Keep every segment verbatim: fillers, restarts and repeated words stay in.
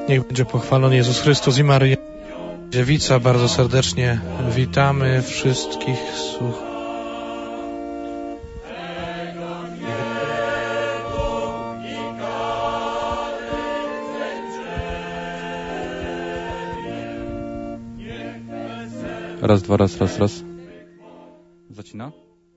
Niech będzie pochwalony Jezus Chrystus i Maryja Dziewica. Bardzo serdecznie witamy wszystkich słuchaczy. Raz, dwa, raz, raz, raz. Zacina?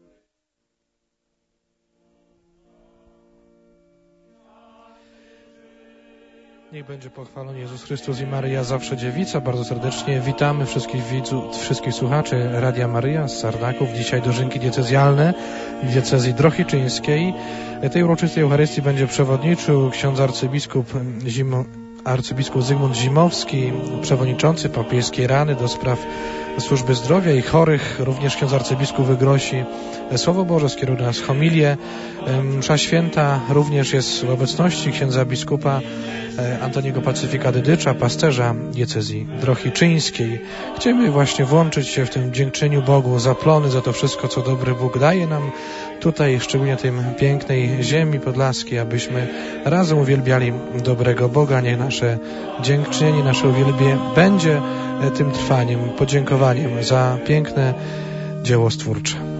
Niech będzie pochwalony Jezus Chrystus i Maryja Zawsze Dziewica. Bardzo serdecznie witamy wszystkich widzów, wszystkich słuchaczy Radia Maryja z Sarnaków. Dzisiaj dożynki diecezjalne diecezji drohiczyńskiej. Tej uroczystej Eucharystii będzie przewodniczył ksiądz arcybiskup Zimo, arcybiskup Zygmunt Zimowski, przewodniczący papieskiej Rady do spraw służby zdrowia i chorych. Również ksiądz arcybiskup wygłosi Słowo Boże, skieruje do nas homilię. Msza święta również jest w obecności księdza biskupa Antoniego Pacyfika Dydycza, pasterza diecezji drohiczyńskiej. Chcemy właśnie włączyć się w tym dziękczyniu Bogu za plony, za to wszystko, co dobry Bóg daje nam tutaj, szczególnie tej pięknej ziemi podlaskiej, abyśmy razem uwielbiali dobrego Boga. Niech nasze dziękczynienie, nasze uwielbienie będzie tym trwaniem, podziękowaniem za piękne dzieło stwórcze.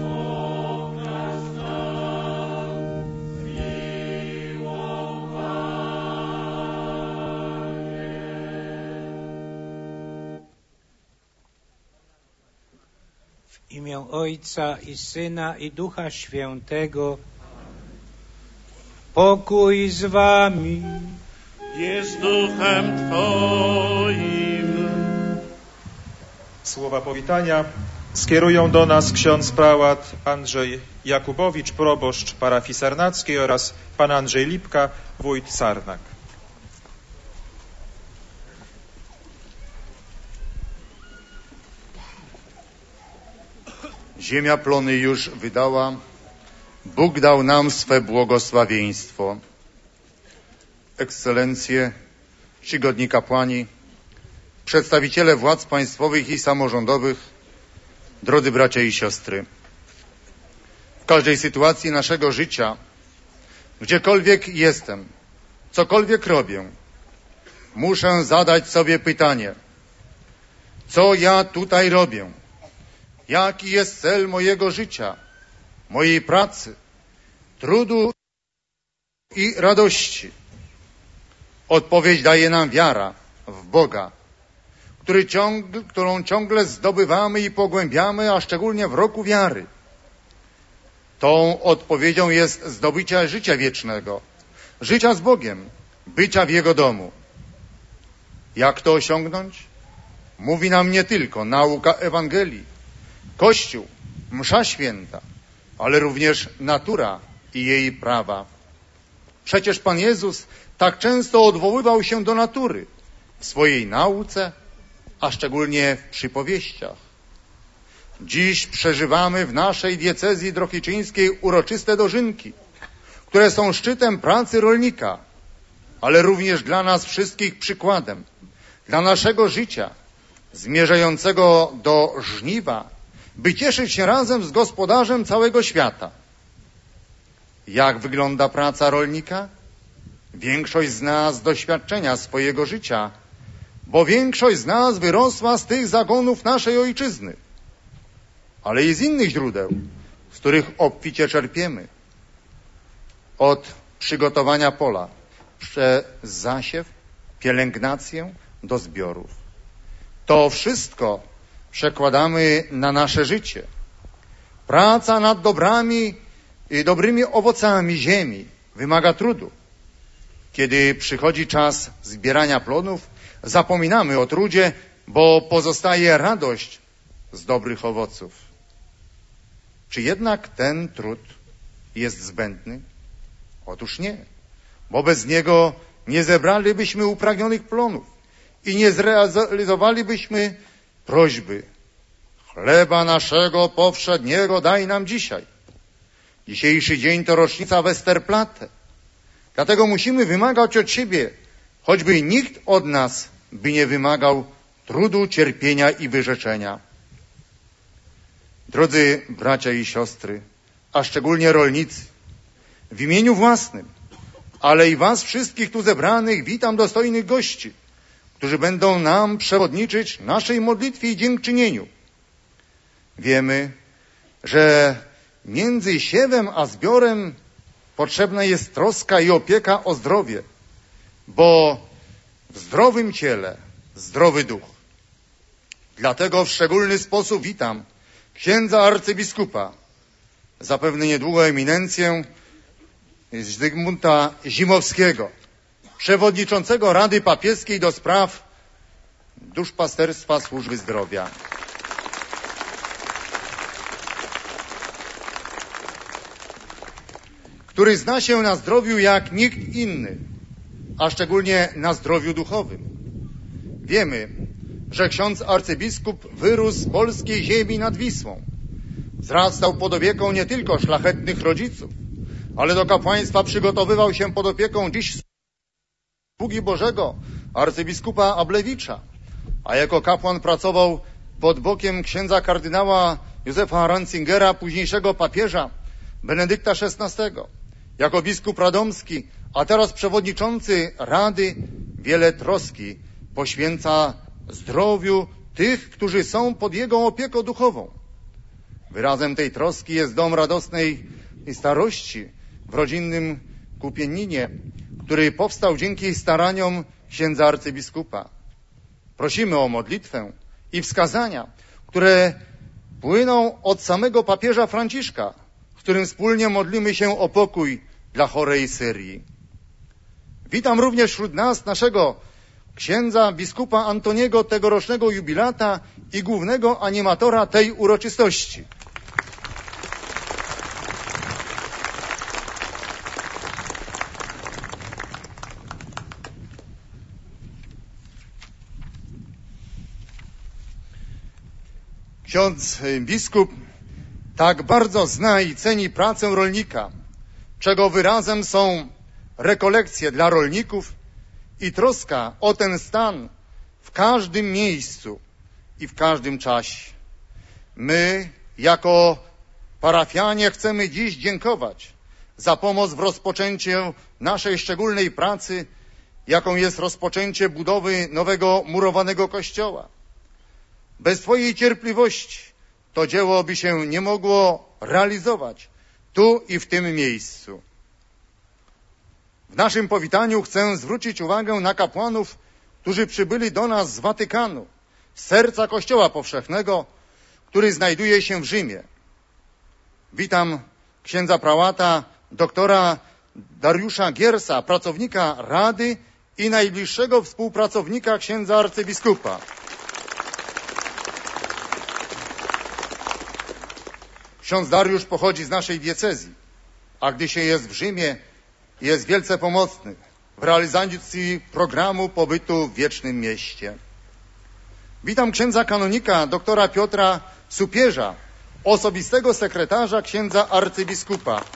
W imię Ojca i Syna i Ducha Świętego. Pokój z wami. Jest duchem Twoim. Słowa powitania skierują do nas ksiądz prałat Andrzej Jakubowicz, proboszcz parafii sarnackiej, oraz pan Andrzej Lipka, wójt Sarnak. Ziemia plony już wydała, Bóg dał nam swe błogosławieństwo. Ekscelencje, czcigodni kapłani, przedstawiciele władz państwowych i samorządowych, drodzy bracia i siostry. W każdej sytuacji naszego życia, gdziekolwiek jestem, cokolwiek robię, muszę zadać sobie pytanie, co ja tutaj robię? Jaki jest cel mojego życia, mojej pracy, trudu i radości? Odpowiedź daje nam wiara w Boga, który ciągle, którą ciągle zdobywamy i pogłębiamy, a szczególnie w roku wiary. Tą odpowiedzią jest zdobycie życia wiecznego, życia z Bogiem, bycia w Jego domu. Jak to osiągnąć? Mówi nam nie tylko nauka Ewangelii, Kościół, msza święta, ale również natura i jej prawa. Przecież Pan Jezus tak często odwoływał się do natury w swojej nauce, a szczególnie w przypowieściach. Dziś przeżywamy w naszej diecezji drohiczyńskiej uroczyste dożynki, które są szczytem pracy rolnika, ale również dla nas wszystkich przykładem, dla naszego życia zmierzającego do żniwa, by cieszyć się razem z gospodarzem całego świata. Jak wygląda praca rolnika? Większość z nas z doświadczenia swojego życia, bo większość z nas wyrosła z tych zagonów naszej ojczyzny, ale i z innych źródeł, z których obficie czerpiemy. Od przygotowania pola, przez zasiew, pielęgnację do zbiorów. To wszystko przekładamy na nasze życie. Praca nad dobrami i dobrymi owocami ziemi wymaga trudu. Kiedy przychodzi czas zbierania plonów, zapominamy o trudzie, bo pozostaje radość z dobrych owoców. Czy jednak ten trud jest zbędny? Otóż nie, bo bez niego nie zebralibyśmy upragnionych plonów i nie zrealizowalibyśmy prośby. Chleba naszego powszedniego daj nam dzisiaj. Dzisiejszy dzień to rocznica Westerplatte. Dlatego musimy wymagać od siebie, choćby nikt od nas by nie wymagał trudu, cierpienia i wyrzeczenia. Drodzy bracia i siostry, a szczególnie rolnicy, w imieniu własnym, ale i was wszystkich tu zebranych witam dostojnych gości którzy będą nam przewodniczyć naszej modlitwie i dziękczynieniu. Wiemy, że między siewem a zbiorem potrzebna jest troska i opieka o zdrowie, bo w zdrowym ciele zdrowy duch. Dlatego w szczególny sposób witam księdza arcybiskupa, zapewne niedługo eminencję Zygmunta Zimowskiego, przewodniczącego Rady Papieskiej do spraw duszpasterstwa służby zdrowia. Który zna się na zdrowiu jak nikt inny, a szczególnie na zdrowiu duchowym. Wiemy, że ksiądz arcybiskup wyrósł z polskiej ziemi nad Wisłą. Wzrastał pod opieką nie tylko szlachetnych rodziców, ale do kapłaństwa przygotowywał się pod opieką dziś sługi Bożego, arcybiskupa Ablewicza, a jako kapłan pracował pod bokiem księdza kardynała Józefa Ratzingera, późniejszego papieża Benedykta szesnastego. Jako biskup radomski, a teraz przewodniczący Rady, wiele troski poświęca zdrowiu tych, którzy są pod jego opieką duchową. Wyrazem tej troski jest dom radosnej starości w rodzinnym Kupieninie, który powstał dzięki staraniom księdza arcybiskupa. Prosimy o modlitwę i wskazania, które płyną od samego papieża Franciszka, w którym wspólnie modlimy się o pokój dla chorej Syrii. Witam również wśród nas naszego księdza biskupa Antoniego, tegorocznego jubilata i głównego animatora tej uroczystości. Ksiądz biskup tak bardzo zna i ceni pracę rolnika, czego wyrazem są rekolekcje dla rolników i troska o ten stan w każdym miejscu i w każdym czasie. My, jako parafianie, chcemy dziś dziękować za pomoc w rozpoczęciu naszej szczególnej pracy, jaką jest rozpoczęcie budowy nowego murowanego kościoła. Bez Twojej cierpliwości to dzieło by się nie mogło realizować tu i w tym miejscu. W naszym powitaniu chcę zwrócić uwagę na kapłanów, którzy przybyli do nas z Watykanu, z serca Kościoła Powszechnego, który znajduje się w Rzymie. Witam księdza prałata, doktora Dariusza Giersa, pracownika Rady i najbliższego współpracownika księdza arcybiskupa. Ksiądz Dariusz pochodzi z naszej diecezji, a gdy się jest w Rzymie, jest wielce pomocny w realizacji programu pobytu w Wiecznym Mieście. Witam księdza kanonika doktora Piotra Supierza, osobistego sekretarza księdza arcybiskupa.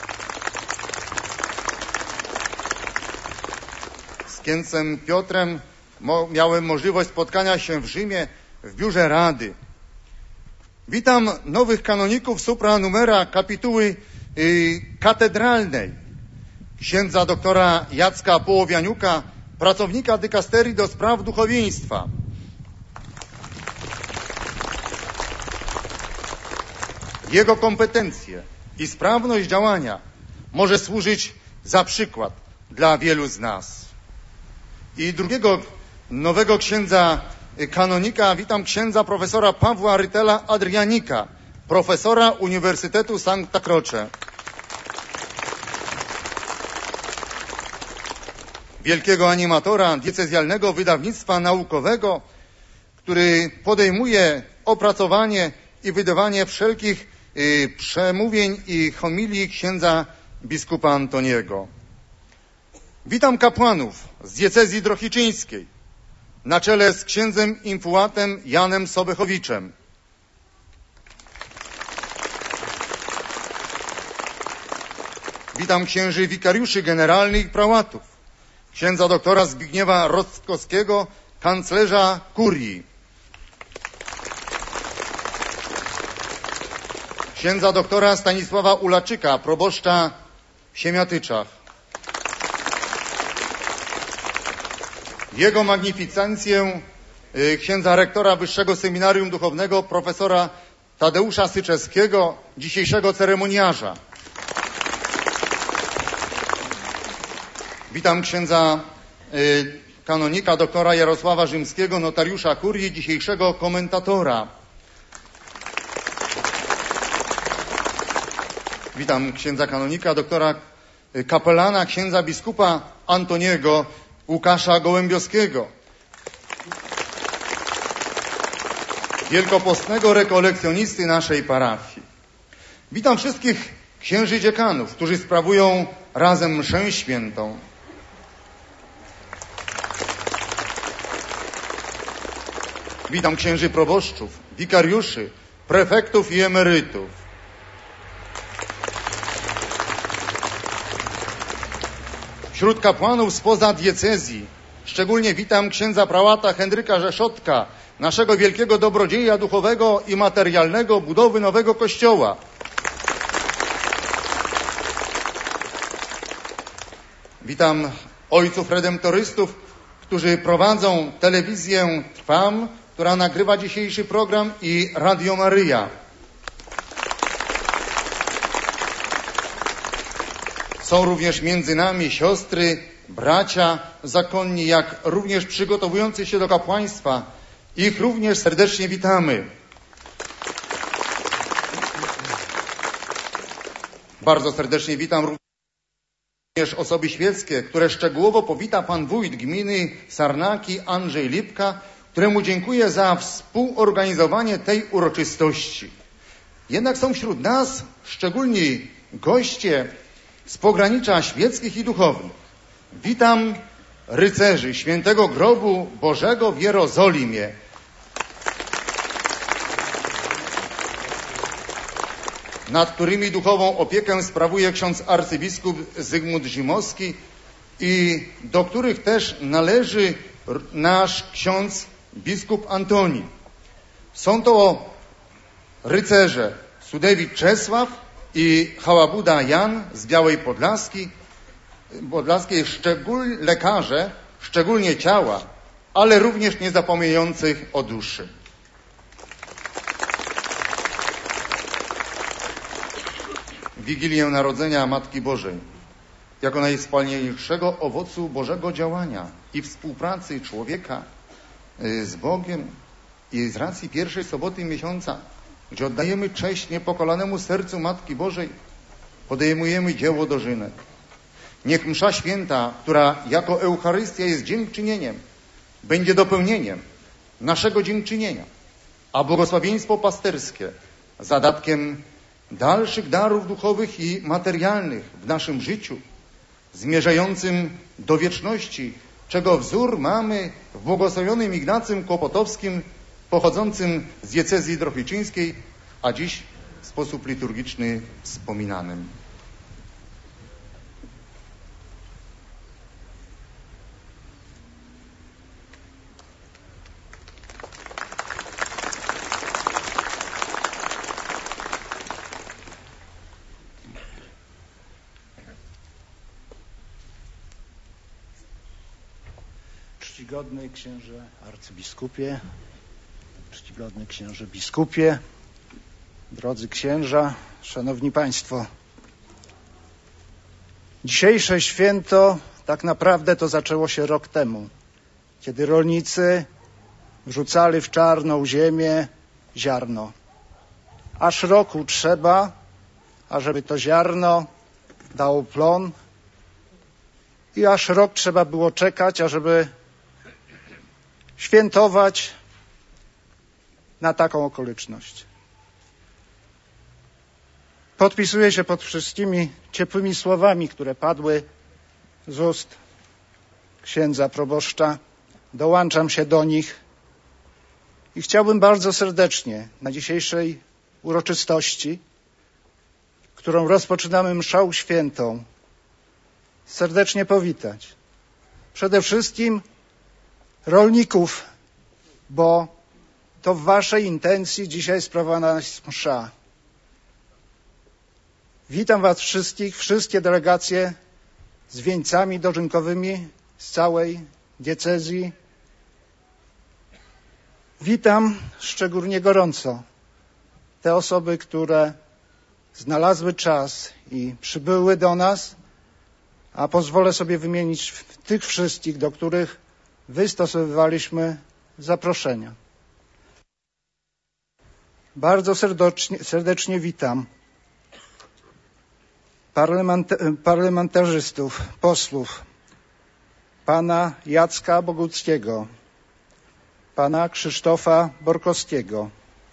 Z księdzem Piotrem mo- miałem możliwość spotkania się w Rzymie w biurze Rady. Witam nowych kanoników supranumera kapituły yy, katedralnej, księdza doktora Jacka Połowianiuka, pracownika dykasterii do spraw duchowieństwa. Jego kompetencje i sprawność działania może służyć za przykład dla wielu z nas. I drugiego nowego księdza kanonika witam księdza profesora Pawła Rytela Adrianika, profesora Uniwersytetu Sancta Croce. Wielkiego animatora diecezjalnego wydawnictwa naukowego, który podejmuje opracowanie i wydawanie wszelkich y, przemówień i homilii księdza biskupa Antoniego. Witam kapłanów z diecezji drohiczyńskiej, na czele z księdzem infułatem Janem Sobechowiczem. Witam księży wikariuszy generalnych i prałatów, księdza doktora Zbigniewa Rostkowskiego, kanclerza kurii, księdza doktora Stanisława Ulaczyka, proboszcza w Siemiatyczach, Jego magnificencję księdza rektora Wyższego Seminarium Duchownego, profesora Tadeusza Syczewskiego, dzisiejszego ceremoniarza. Witam księdza y, kanonika doktora Jarosława Rzymskiego, notariusza kurii, dzisiejszego komentatora. Witam księdza kanonika doktora y, kapelana, księdza biskupa Antoniego Łukasza Gołębiowskiego. Wielkopostnego rekolekcjonisty naszej parafii. Witam wszystkich księży dziekanów, którzy sprawują razem mszę świętą. Witam księży proboszczów, wikariuszy, prefektów i emerytów. Wśród kapłanów spoza diecezji szczególnie witam księdza prałata Henryka Rzeszotka, naszego wielkiego dobrodzieja duchowego i materialnego budowy nowego kościoła. Witam ojców redemptorystów, którzy prowadzą telewizję Trwam, która nagrywa dzisiejszy program, i Radio Maryja. Są również między nami siostry, bracia zakonni, jak również przygotowujący się do kapłaństwa. Ich również serdecznie witamy. Bardzo serdecznie witam również osoby świeckie, które szczegółowo powita pan wójt gminy Sarnaki Andrzej Lipka, któremu dziękuję za współorganizowanie tej uroczystości. Jednak są wśród nas szczególni goście z pogranicza świeckich i duchownych. Witam rycerzy Świętego Grobu Bożego w Jerozolimie. Nad którymi duchową opiekę sprawuje ksiądz arcybiskup Zygmunt Zimowski i do których też należy nasz ksiądz biskup Antoni. Są to rycerze Sudewicz Czesław i Hałabuda Jan z Białej Podlaski, Podlaskiej, szczegól, lekarze, szczególnie ciała, ale również nie zapominających o duszy. Wigilię Narodzenia Matki Bożej jako najwspanialszego owocu Bożego działania i współpracy człowieka z Bogiem i z racji pierwszej soboty miesiąca, gdzie oddajemy cześć niepokolanemu sercu Matki Bożej, podejmujemy dzieło dożynek. Niech msza święta, która jako Eucharystia jest dziękczynieniem, będzie dopełnieniem naszego dziękczynienia, a błogosławieństwo pasterskie zadatkiem dalszych darów duchowych i materialnych w naszym życiu, zmierzającym do wieczności, czego wzór mamy w błogosławionym Ignacym Kłopotowskim, pochodzącym z diecezji drohiczyńskiej, a dziś w sposób liturgiczny wspominanym. Czcigodny księże arcybiskupie, czcigodny księże biskupie, drodzy księża, szanowni państwo. Dzisiejsze święto tak naprawdę to zaczęło się rok temu, kiedy rolnicy wrzucali w czarną ziemię ziarno. Aż roku trzeba, ażeby to ziarno dało plon, i aż rok trzeba było czekać, ażeby świętować na taką okoliczność. Podpisuję się pod wszystkimi ciepłymi słowami, które padły z ust księdza proboszcza. Dołączam się do nich i chciałbym bardzo serdecznie na dzisiejszej uroczystości, którą rozpoczynamy mszą świętą, serdecznie powitać. Przede wszystkim rolników, bo to w waszej intencji dzisiaj sprawowana jest msza. Witam was wszystkich, wszystkie delegacje z wieńcami dożynkowymi z całej diecezji. Witam szczególnie gorąco te osoby, które znalazły czas i przybyły do nas, a pozwolę sobie wymienić tych wszystkich, do których wystosowywaliśmy zaproszenia. Bardzo serdecznie, serdecznie witam parlamenta- parlamentarzystów, posłów, pana Jacka Boguckiego, pana Krzysztofa Borkowskiego,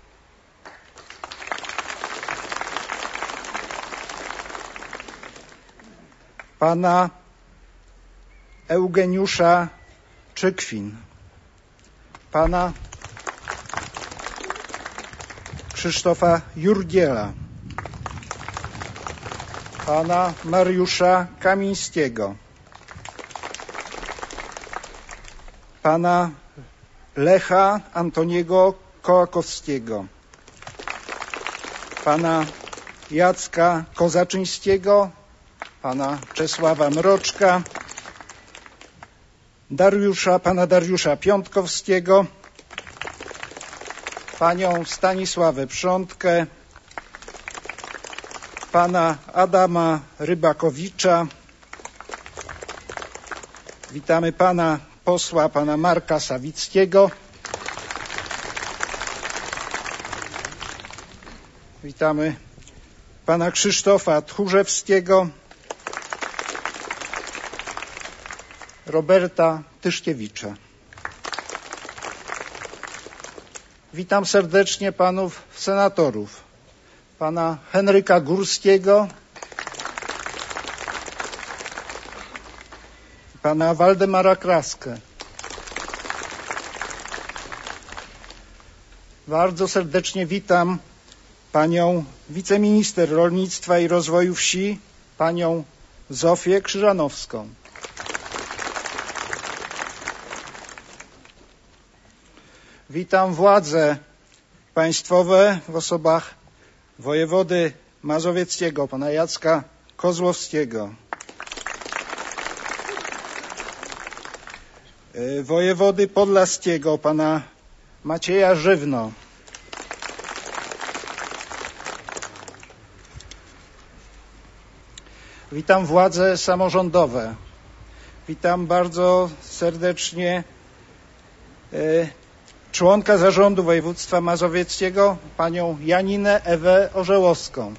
pana Eugeniusza Czykwin, pana Krzysztofa Jurgiela, pana Mariusza Kamińskiego, pana Lecha Antoniego Kołakowskiego, pana Jacka Kozaczyńskiego, pana Czesława Mroczka, Dariusza, pana Dariusza Piątkowskiego, panią Stanisławę Przątkę, pana Adama Rybakowicza. Witamy pana posła, pana Marka Sawickiego. Witamy pana Krzysztofa Tchórzewskiego, Roberta Tyszkiewicza. Witam serdecznie panów senatorów, pana Henryka Górskiego, pana Waldemara Kraskę. Bardzo serdecznie witam panią wiceminister rolnictwa i rozwoju wsi, panią Zofię Krzyżanowską. Witam władze państwowe w osobach wojewody mazowieckiego, pana Jacka Kozłowskiego, wojewody podlaskiego, pana Macieja Żywno, witam władze samorządowe, witam bardzo serdecznie członka zarządu województwa mazowieckiego, panią Janinę Ewę Orzełowską.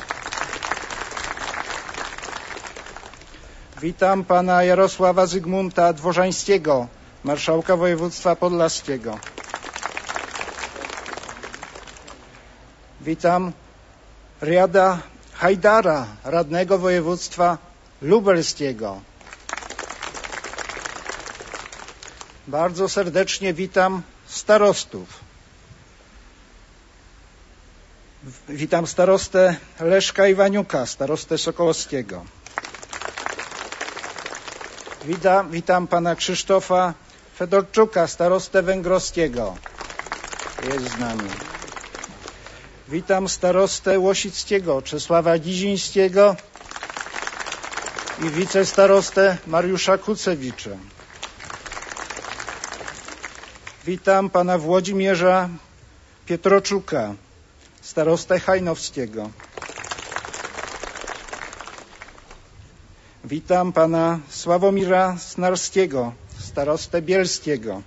Witam pana Jarosława Zygmunta Dworzańskiego, marszałka województwa podlaskiego. Witam Riada Hajdara, radnego województwa lubelskiego. Bardzo serdecznie witam starostów. Witam starostę Leszka Iwaniuka, starostę Sokołowskiego. Witam, witam pana Krzysztofa Fedorczuka, starostę Węgrowskiego. Jest z nami. Witam starostę Łosickiego, Czesława Gizińskiego i wicestarostę Mariusza Kucewicza. Witam pana Włodzimierza Pietroczuka, starostę Hajnowskiego. Witam pana Sławomira Snarskiego, starostę Bielskiego.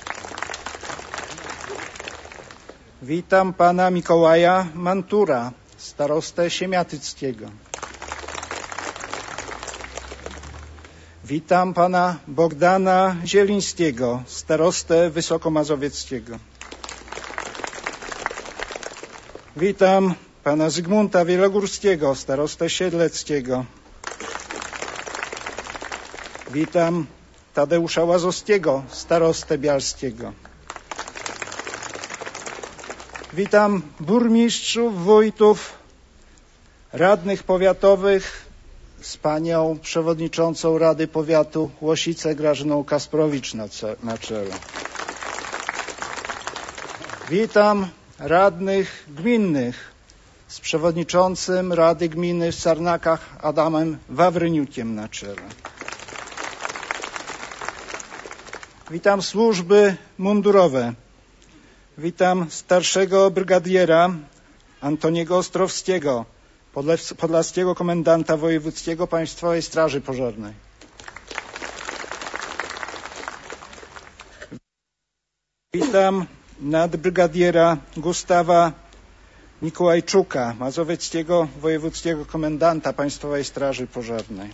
Witam pana Mikołaja Mantura, starostę Siemiatyckiego. Witam pana Bogdana Zielińskiego, starostę Wysokomazowieckiego. Witam pana Zygmunta Wielogórskiego, starostę Siedleckiego. Witam Tadeusza Łazowskiego, starostę Bialskiego. Witam burmistrzów, wójtów, radnych powiatowych z panią przewodniczącą Rady Powiatu Łosice Grażyną Kasprowicz na, na czele. Witam radnych gminnych z przewodniczącym Rady Gminy w Sarnakach Adamem Wawryniukiem na czele. Witam służby mundurowe. Witam starszego brygadiera Antoniego Ostrowskiego, podlaskiego komendanta wojewódzkiego Państwowej Straży Pożarnej. Witam nadbrygadiera Gustawa Mikołajczuka, mazowieckiego wojewódzkiego komendanta Państwowej Straży Pożarnej.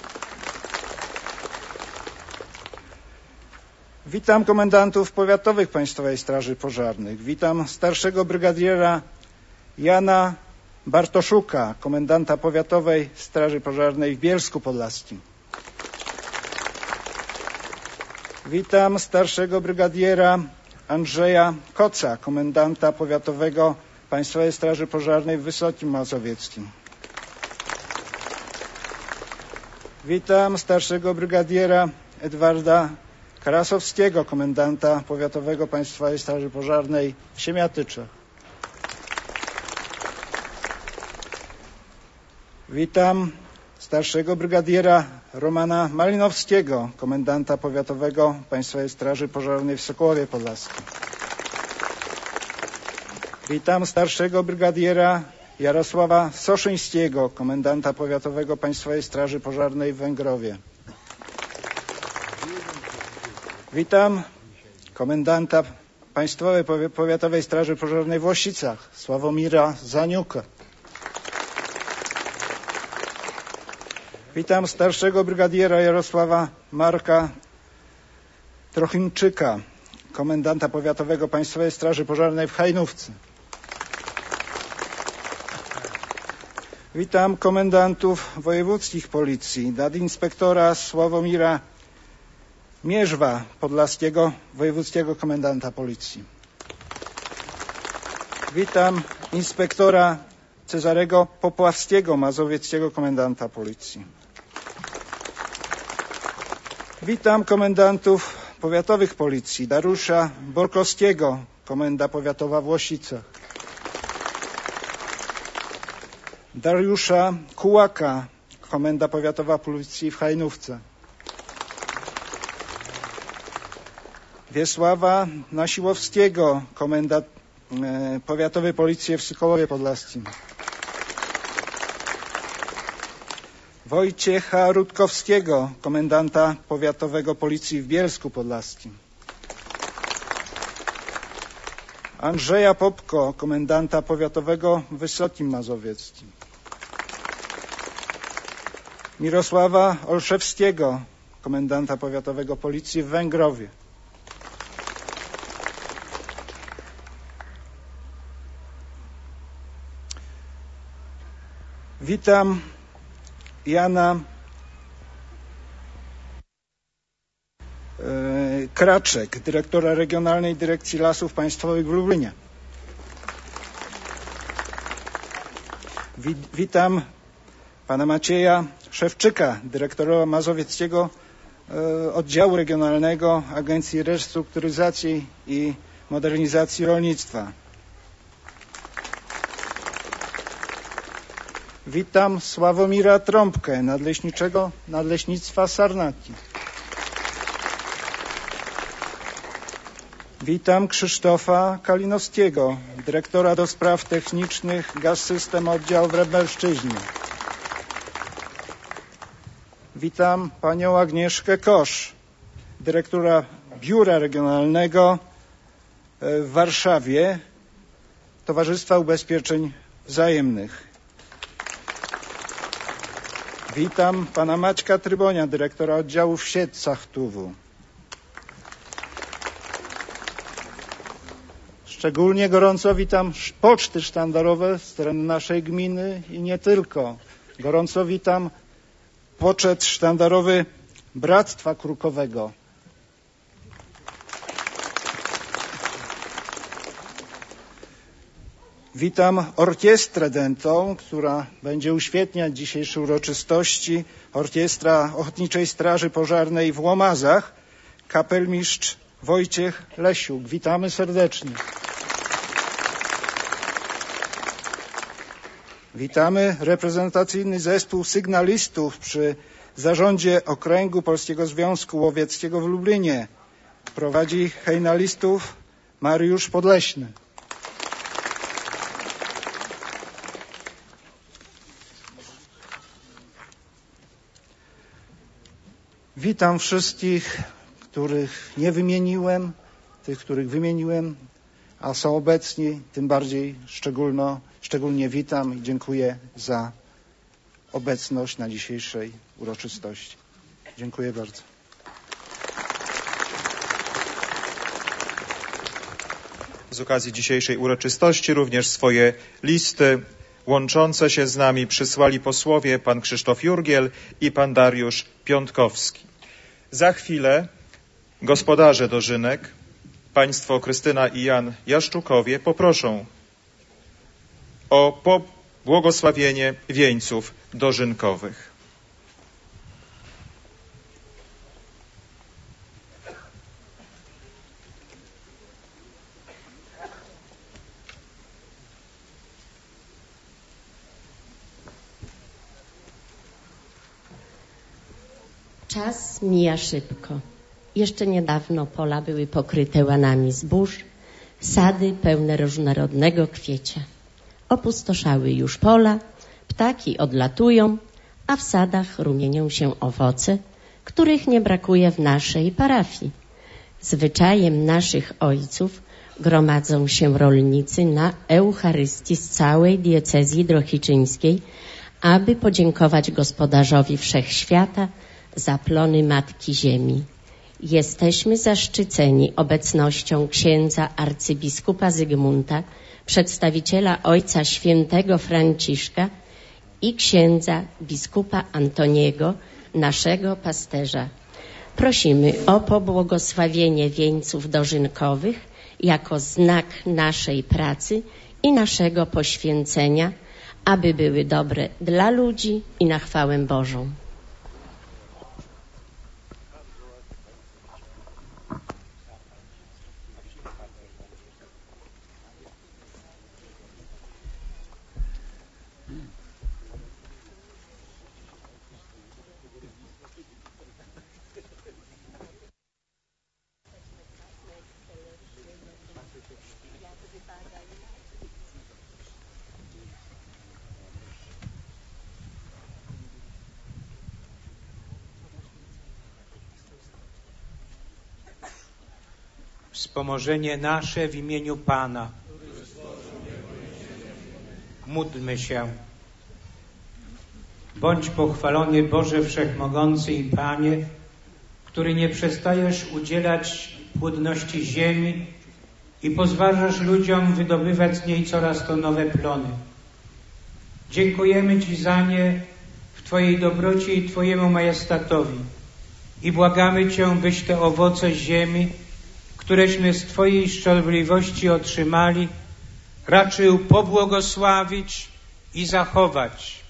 Witam komendantów powiatowych Państwowej Straży Pożarnej. Witam starszego brygadiera Jana Bartoszuka, komendanta powiatowej Straży Pożarnej w Bielsku Podlaskim. Witam starszego brygadiera Andrzeja Koca, komendanta powiatowego Państwowej Straży Pożarnej w Wysokim Mazowieckim. Witam starszego brygadiera Edwarda Karasowskiego, komendanta powiatowego Państwowej Straży Pożarnej w Siemiatyczach. Witam starszego brygadiera Romana Malinowskiego, komendanta powiatowego Państwowej Straży Pożarnej w Sokołowie Podlaskim. Witam starszego brygadiera Jarosława Soszyńskiego, komendanta powiatowego Państwowej Straży Pożarnej w Węgrowie. Witam komendanta Państwowej Powiatowej Straży Pożarnej w Łosicach, Sławomira Zaniuka. Witam starszego brygadiera Jarosława Marka Trochimczyka, komendanta powiatowego Państwowej Straży Pożarnej w Hajnówce. Witam komendantów wojewódzkich policji, nadinspektora Sławomira Mierzwa, podlaskiego wojewódzkiego komendanta policji. Witam inspektora Cezarego Popławskiego, mazowieckiego komendanta policji. Witam komendantów powiatowych policji, Dariusza Borkowskiego, komenda powiatowa w Łosicach. Dariusza Kułaka, komenda powiatowa policji w Hajnówce. Wiesława Nasiłowskiego, komenda e, powiatowej policji w Sokołowie Podlaskim. Wojciecha Rutkowskiego, komendanta powiatowego policji w Bielsku Podlaskim. Andrzeja Popko, komendanta powiatowego w Wysokim Mazowieckim. Mirosława Olszewskiego, komendanta powiatowego policji w Węgrowie. Witam Jana Kraczek, dyrektora Regionalnej Dyrekcji Lasów Państwowych w Lublinie. Witam pana Macieja Szewczyka, dyrektora Mazowieckiego Oddziału Regionalnego Agencji Restrukturyzacji i Modernizacji Rolnictwa. Witam Sławomira Trąbkę, nadleśniczego Nadleśnictwa Sarnaki. Witam Krzysztofa Kalinowskiego, dyrektora do spraw technicznych Gaz System Oddział w Rebelszczyźnie. Witam panią Agnieszkę Kosz, dyrektora Biura Regionalnego w Warszawie Towarzystwa Ubezpieczeń Wzajemnych. Witam pana Maćka Trybonia, dyrektora oddziału w Siedcach Tuwu. Szczególnie gorąco witam poczty sztandarowe z terenu naszej gminy i nie tylko. Gorąco witam poczet sztandarowy Bractwa Krukowego. Witam orkiestrę dętą, która będzie uświetniać dzisiejsze uroczystości. Orkiestra Ochotniczej Straży Pożarnej w Łomazach, kapelmistrz Wojciech Lesiuk. Witamy serdecznie. Witamy reprezentacyjny zespół sygnalistów przy zarządzie Okręgu Polskiego Związku Łowieckiego w Lublinie. Prowadzi hejnalistów Mariusz Podleśny. Witam wszystkich, których nie wymieniłem, tych, których wymieniłem, a są obecni, tym bardziej szczególno, szczególnie witam i dziękuję za obecność na dzisiejszej uroczystości. Dziękuję bardzo. Z okazji dzisiejszej uroczystości również swoje listy łączące się z nami przysłali posłowie pan Krzysztof Jurgiel i pan Dariusz Piątkowski. Za chwilę gospodarze dożynek, państwo Krystyna i Jan Jaszczukowie, poproszą o pobłogosławienie wieńców dożynkowych. Czas mija szybko. Jeszcze niedawno pola były pokryte łanami zbóż, sady pełne różnorodnego kwiecia. Opustoszały już pola, ptaki odlatują, a w sadach rumienią się owoce, których nie brakuje w naszej parafii. Zwyczajem naszych ojców gromadzą się rolnicy na Eucharystii z całej diecezji drohiczyńskiej, aby podziękować gospodarzowi wszechświata za plony Matki Ziemi. Jesteśmy zaszczyceni obecnością księdza arcybiskupa Zygmunta, przedstawiciela Ojca Świętego Franciszka i księdza biskupa Antoniego, naszego pasterza. Prosimy o pobłogosławienie wieńców dożynkowych jako znak naszej pracy i naszego poświęcenia, aby były dobre dla ludzi i na chwałę Bożą. Wspomożenie nasze w imieniu Pana. Módlmy się. Bądź pochwalony Boże Wszechmogący i Panie, który nie przestajesz udzielać płodności ziemi i pozwalasz ludziom wydobywać z niej coraz to nowe plony. Dziękujemy Ci za nie w Twojej dobroci i Twojemu majestatowi i błagamy Cię, byś te owoce ziemi, któreśmy z Twojej szczodrobliwości otrzymali, raczył pobłogosławić i zachować.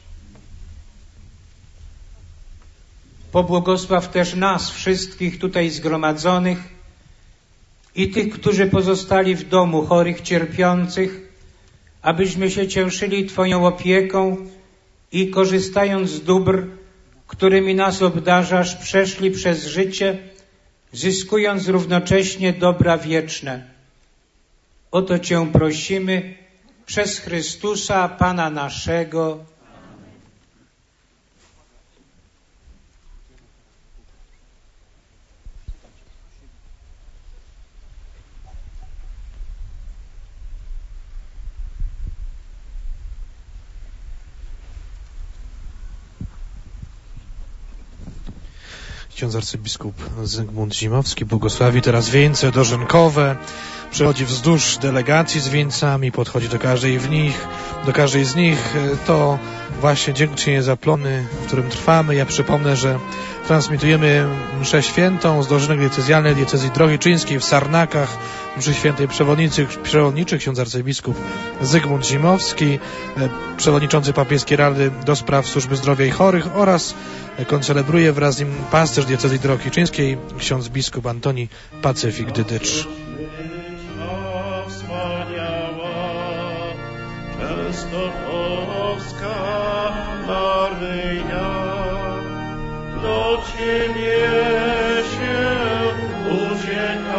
Pobłogosław też nas, wszystkich tutaj zgromadzonych i tych, którzy pozostali w domu, chorych, cierpiących, abyśmy się cieszyli Twoją opieką i korzystając z dóbr, którymi nas obdarzasz, przeszli przez życie, zyskując równocześnie dobra wieczne. O to Cię prosimy przez Chrystusa, Pana naszego. Ksiądz arcybiskup Zygmunt Zimowski błogosławi teraz wieńce dożynkowe. Przechodzi wzdłuż delegacji z wieńcami, podchodzi do każdej w nich, do każdej z nich. To właśnie dziękczynienie za plony, w którym trwamy. Ja przypomnę, że transmitujemy mszę świętą z dożynek diecezjalnej diecezji drohiczyńskiej w Sarnakach, mszy świętej przewodniczy, przewodniczy ksiądz arcybiskup Zygmunt Zimowski, przewodniczący papieskiej Rady do Spraw Służby Zdrowia i Chorych oraz koncelebruje wraz z nim pasterz diecezji drohiczyńskiej ksiądz biskup Antoni Pacyfik Dydycz. Częstochowska Maryja, do Ciebie się ucieka.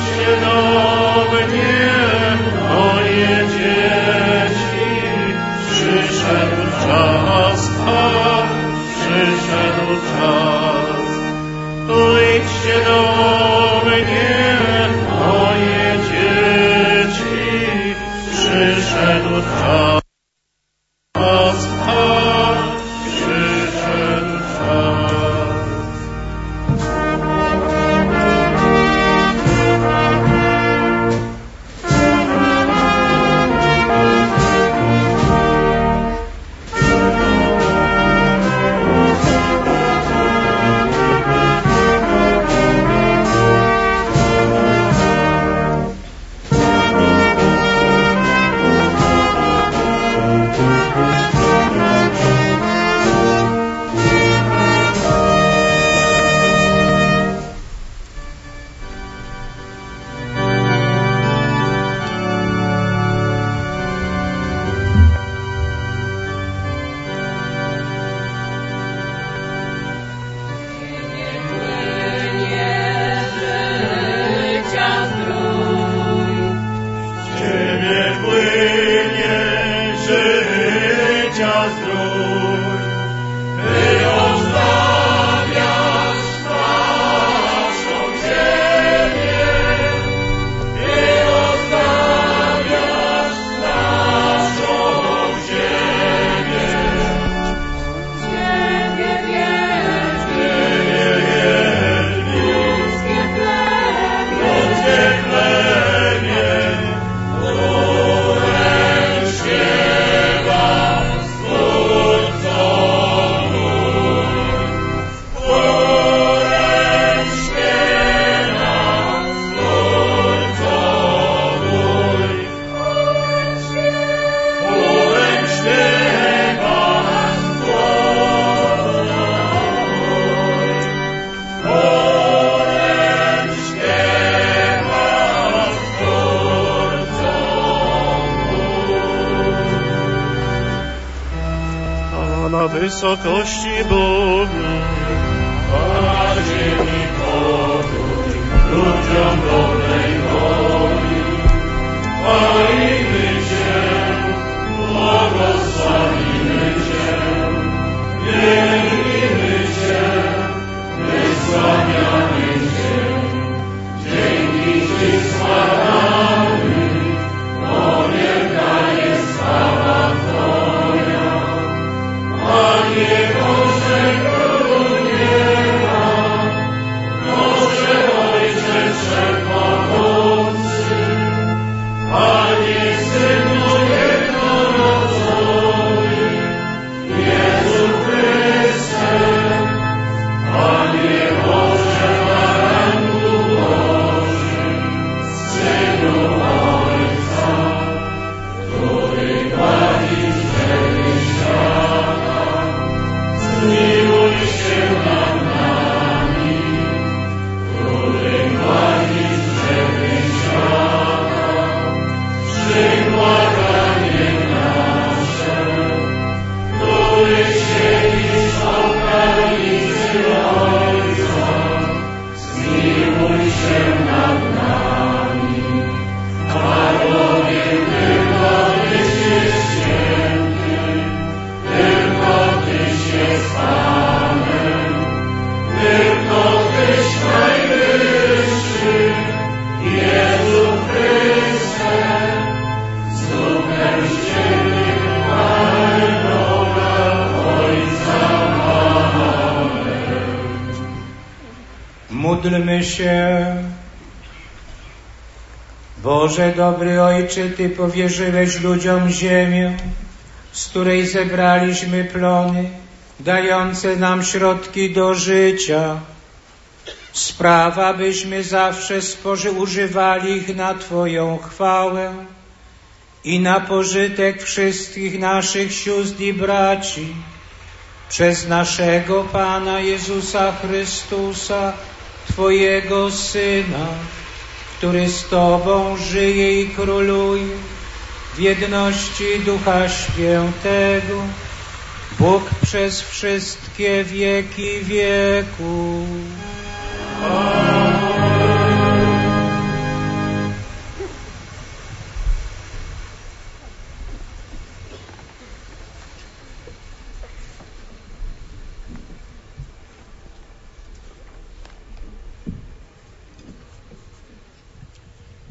wysokości Bogu, a na ziemi pokój ludziom dobrej woli. Chwalimy Cię, błogosławimy Cię, wielbimy Cię, wysławiamy Cię, dzięki Ci składamy, bo wielka jest chwała Twoja. Panie Boże, Królu nieba, Boże Ojcze Wszechmogący, Panie Synu jednorodzony, Jezu Chryste, Panie Boże Baranku Boży, Synu Ojca, który bawisz ziemi świata, zmiłuj się nad nami, który bawisz ziemi świata, przybłaganie nasze, który siedzisz o prawicy Ojca, zmiłuj się nad nami, albowiem tylko Tyś jest święty, tylko Tyś jest Panem, tylko Tyś najwyższy, Jezu Chryste, Sługę Ciebie, Panie Boga, Ojca, Amen. Módlmy się. Boże, dobry Ojcze, Ty powierzyłeś ludziom ziemię, z której zebraliśmy plony, dające nam środki do życia. Spraw, abyśmy zawsze spożywali ich na Twoją chwałę i na pożytek wszystkich naszych sióstr i braci, przez naszego Pana Jezusa Chrystusa, Twojego Syna, który z Tobą żyje i króluje w jedności Ducha Świętego, Bóg przez wszystkie wieki wieków.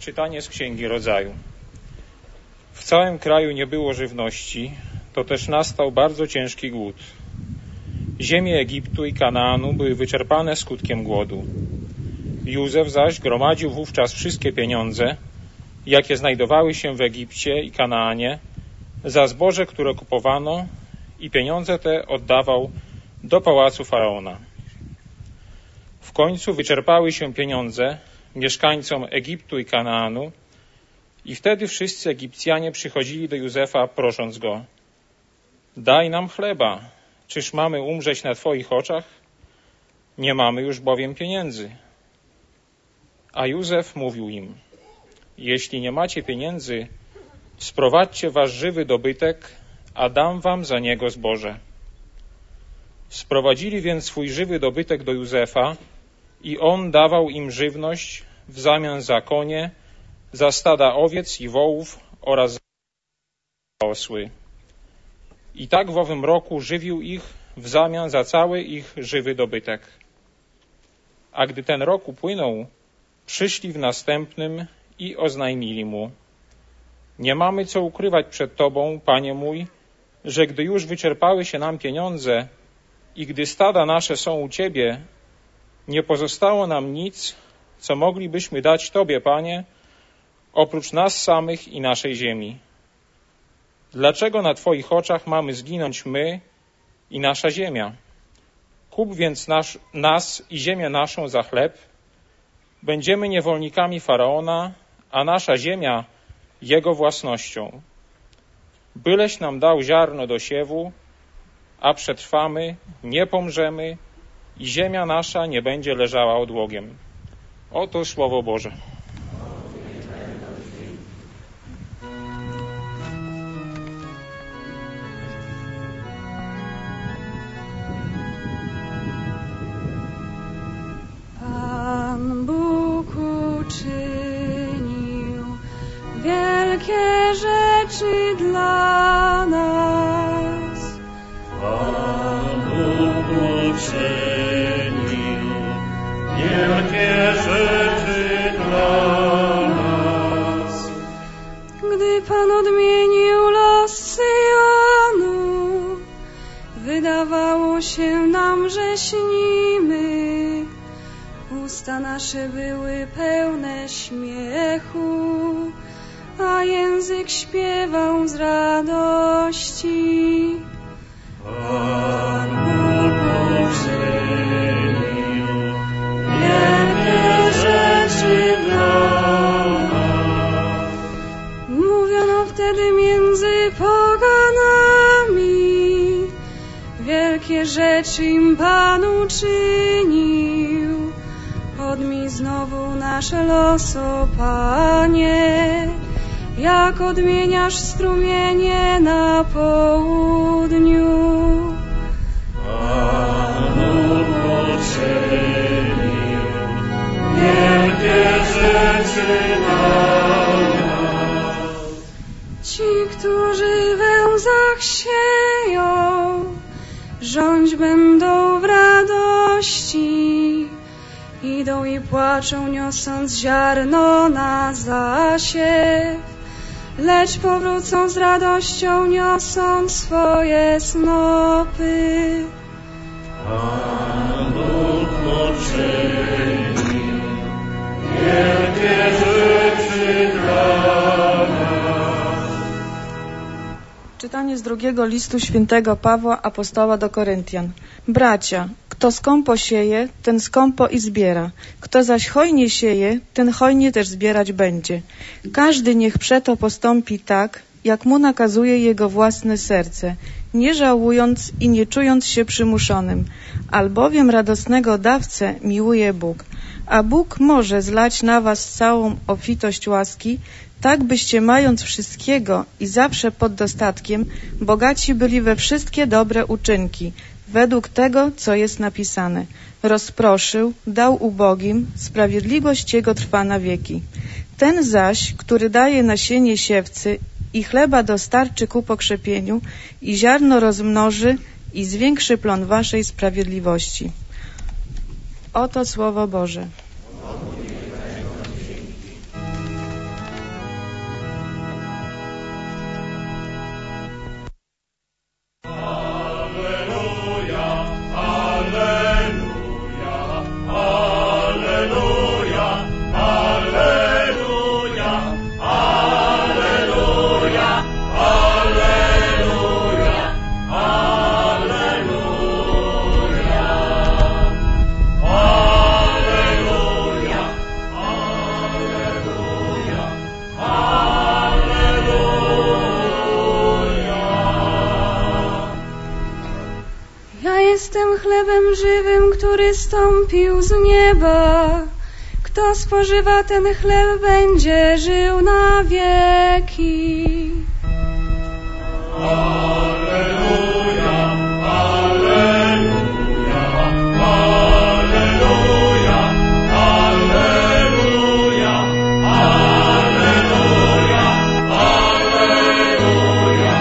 Czytanie z Księgi Rodzaju. W całym kraju nie było żywności, to też nastał bardzo ciężki głód. Ziemie Egiptu i Kanaanu były wyczerpane skutkiem głodu. Józef zaś gromadził wówczas wszystkie pieniądze, jakie znajdowały się w Egipcie i Kanaanie, za zboże, które kupowano, i pieniądze te oddawał do pałacu Faraona. W końcu wyczerpały się pieniądze mieszkańcom Egiptu i Kanaanu i wtedy wszyscy Egipcjanie przychodzili do Józefa, prosząc go: daj nam chleba, czyż mamy umrzeć na Twoich oczach? Nie mamy już bowiem pieniędzy. A Józef mówił im: jeśli nie macie pieniędzy, sprowadźcie wasz żywy dobytek, a dam wam za niego zboże. Sprowadzili więc swój żywy dobytek do Józefa i on dawał im żywność w zamian za konie, za stada owiec i wołów oraz za osły. I tak w owym roku żywił ich w zamian za cały ich żywy dobytek. A gdy ten rok upłynął, przyszli w następnym i oznajmili mu: nie mamy co ukrywać przed Tobą, Panie mój, że gdy już wyczerpały się nam pieniądze i gdy stada nasze są u Ciebie, nie pozostało nam nic, co moglibyśmy dać Tobie, Panie, oprócz nas samych i naszej ziemi. Dlaczego na Twoich oczach mamy zginąć my i nasza ziemia? Kup więc nasz, nas i ziemię naszą za chleb. Będziemy niewolnikami Faraona, a nasza ziemia jego własnością. Byleś nam dał ziarno do siewu, a przetrwamy, nie pomrzemy i ziemia nasza nie będzie leżała odłogiem. Oto Słowo Boże. Pan Bóg uczynił wielkie rzeczy dla nas. Pan Bóg uczynił wielkie rzeczy dla nas. Gdy Pan odmienił los Syjonu, wydawało się nam, że śnimy. Usta nasze były pełne śmiechu, a język śpiewał z radości. Pan Bóg uczynił wielkie rzeczy dla nas. Mówiono wtedy między poganami, wielkie rzeczy im Pan uczynił. Odmij znowu nasze los, o Panie, jak odmieniasz strumienie na południu. Pan Bóg uczynił wielkie rzeczy dla nas. Ci, którzy w łzach sieją, rządź będą w radości. Idą i płaczą, niosąc ziarno na zasiew, lecz powrócą z radością, niosąc swoje snopy. Pan Bóg uczynił wielkie rzeczy dla nas. Czytanie z drugiego listu świętego Pawła apostoła do Koryntian. Bracia, kto skąpo sieje, ten skąpo i zbiera. Kto zaś hojnie sieje, ten hojnie też zbierać będzie. Każdy niech przeto postąpi tak, jak mu nakazuje jego własne serce, nie żałując i nie czując się przymuszonym, albowiem radosnego dawcę miłuje Bóg. A Bóg może zlać na was całą obfitość łaski, tak byście mając wszystkiego i zawsze pod dostatkiem, bogaci byli we wszystkie dobre uczynki, według tego, co jest napisane. Rozproszył, dał ubogim, sprawiedliwość Jego trwa na wieki. Ten zaś, który daje nasienie siewcy i chleba dostarczy ku pokrzepieniu i ziarno rozmnoży i zwiększy plon waszej sprawiedliwości. Oto Słowo Boże. tym chlebem żywym, który stąpił z nieba. Kto spożywa ten chleb, będzie żył na wieki. Alleluja, alleluja, alleluja, alleluja, alleluja, alleluja,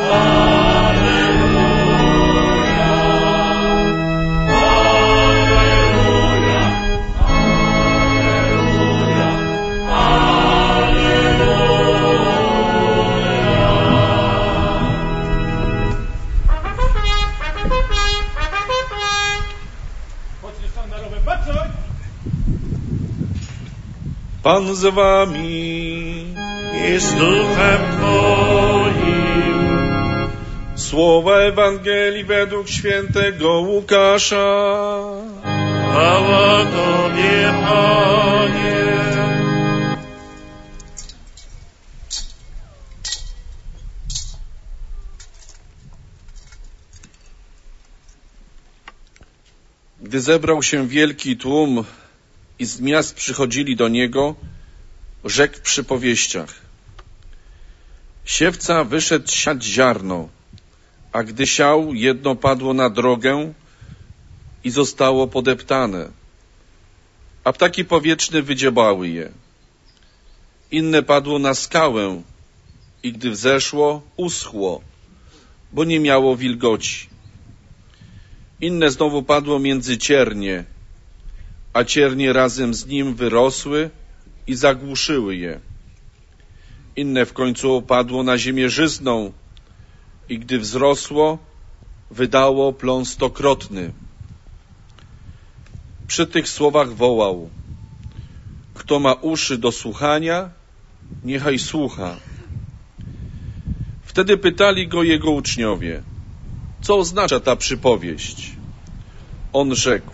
Pan z wami i z duchem Twoim. Słowa Ewangelii według świętego Łukasza. Chwała Tobie, Panie. Gdy zebrał się wielki tłum i z miast przychodzili do niego, rzekł w przypowieściach: siewca wyszedł siać ziarno, a gdy siał, jedno padło na drogę i zostało podeptane, a ptaki powietrzne wydziobały je. Inne padło na skałę i gdy wzeszło, uschło, bo nie miało wilgoci. Inne znowu padło między ciernie, a ciernie razem z nim wyrosły i zagłuszyły je. Inne w końcu opadło na ziemię żyzną i gdy wzrosło, wydało plon stokrotny. Przy tych słowach wołał: kto ma uszy do słuchania, niechaj słucha. Wtedy pytali go jego uczniowie: co oznacza ta przypowieść? On rzekł: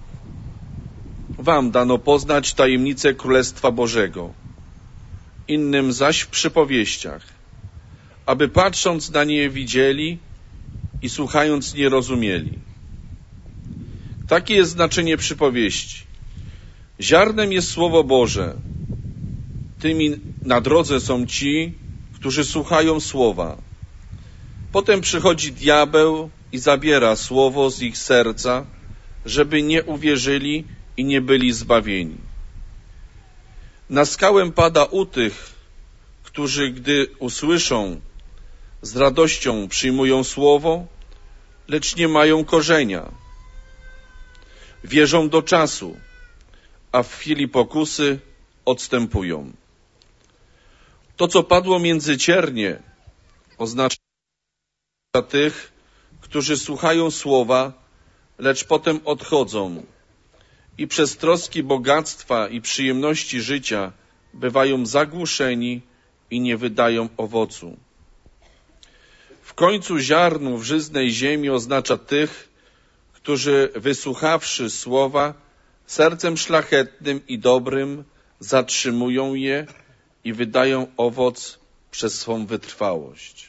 wam dano poznać tajemnicę Królestwa Bożego, innym zaś w przypowieściach, aby patrząc na nie widzieli i słuchając nie rozumieli. Takie jest znaczenie przypowieści. Ziarnem jest Słowo Boże. Tymi na drodze są ci, którzy słuchają Słowa. Potem przychodzi diabeł i zabiera Słowo z ich serca, żeby nie uwierzyli i nie byli zbawieni. Na skałę pada u tych, którzy gdy usłyszą, z radością przyjmują Słowo, lecz nie mają korzenia. Wierzą do czasu, a w chwili pokusy odstępują. To, co padło między ciernie, oznacza tych, którzy słuchają Słowa, lecz potem odchodzą i przez troski bogactwa i przyjemności życia bywają zagłuszeni i nie wydają owocu. W końcu ziarno w żyznej ziemi oznacza tych, którzy wysłuchawszy Słowa, sercem szlachetnym i dobrym zatrzymują je i wydają owoc przez swą wytrwałość.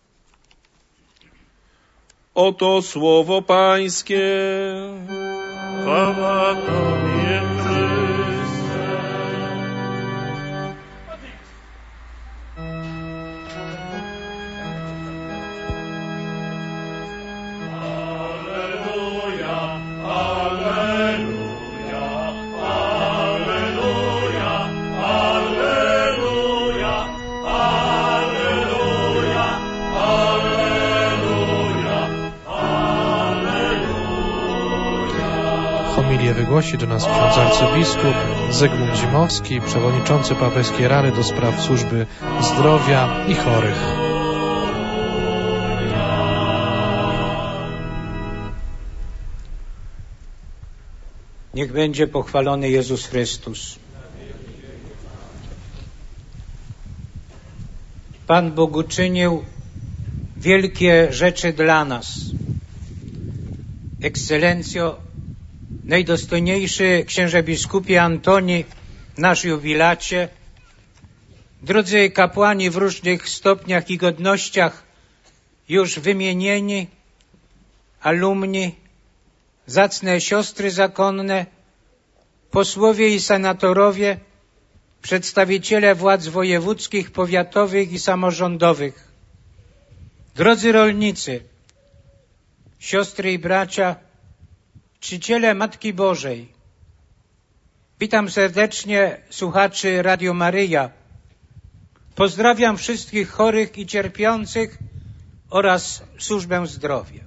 Oto słowo Pańskie. Chwała Tobie, Chryste. Alleluja, alleluja, alleluja, alleluja, alleluja, alleluja. Homilię wygłosi do nas ksiądz arcybiskup Zygmunt Zimowski, przewodniczący Papieskiej Rady do spraw służby zdrowia i chorych. Niech będzie pochwalony Jezus Chrystus. Pan Bóg uczynił wielkie rzeczy dla nas. Ekscelencjo, najdostojniejszy księże biskupie Antoni, nasz jubilacie, drodzy kapłani w różnych stopniach i godnościach już wymienieni, alumni, zacne siostry zakonne, posłowie i senatorowie, przedstawiciele władz wojewódzkich, powiatowych i samorządowych, drodzy rolnicy, siostry i bracia, czciciele Matki Bożej, witam serdecznie słuchaczy Radio Maryja. Pozdrawiam wszystkich chorych i cierpiących oraz służbę zdrowia.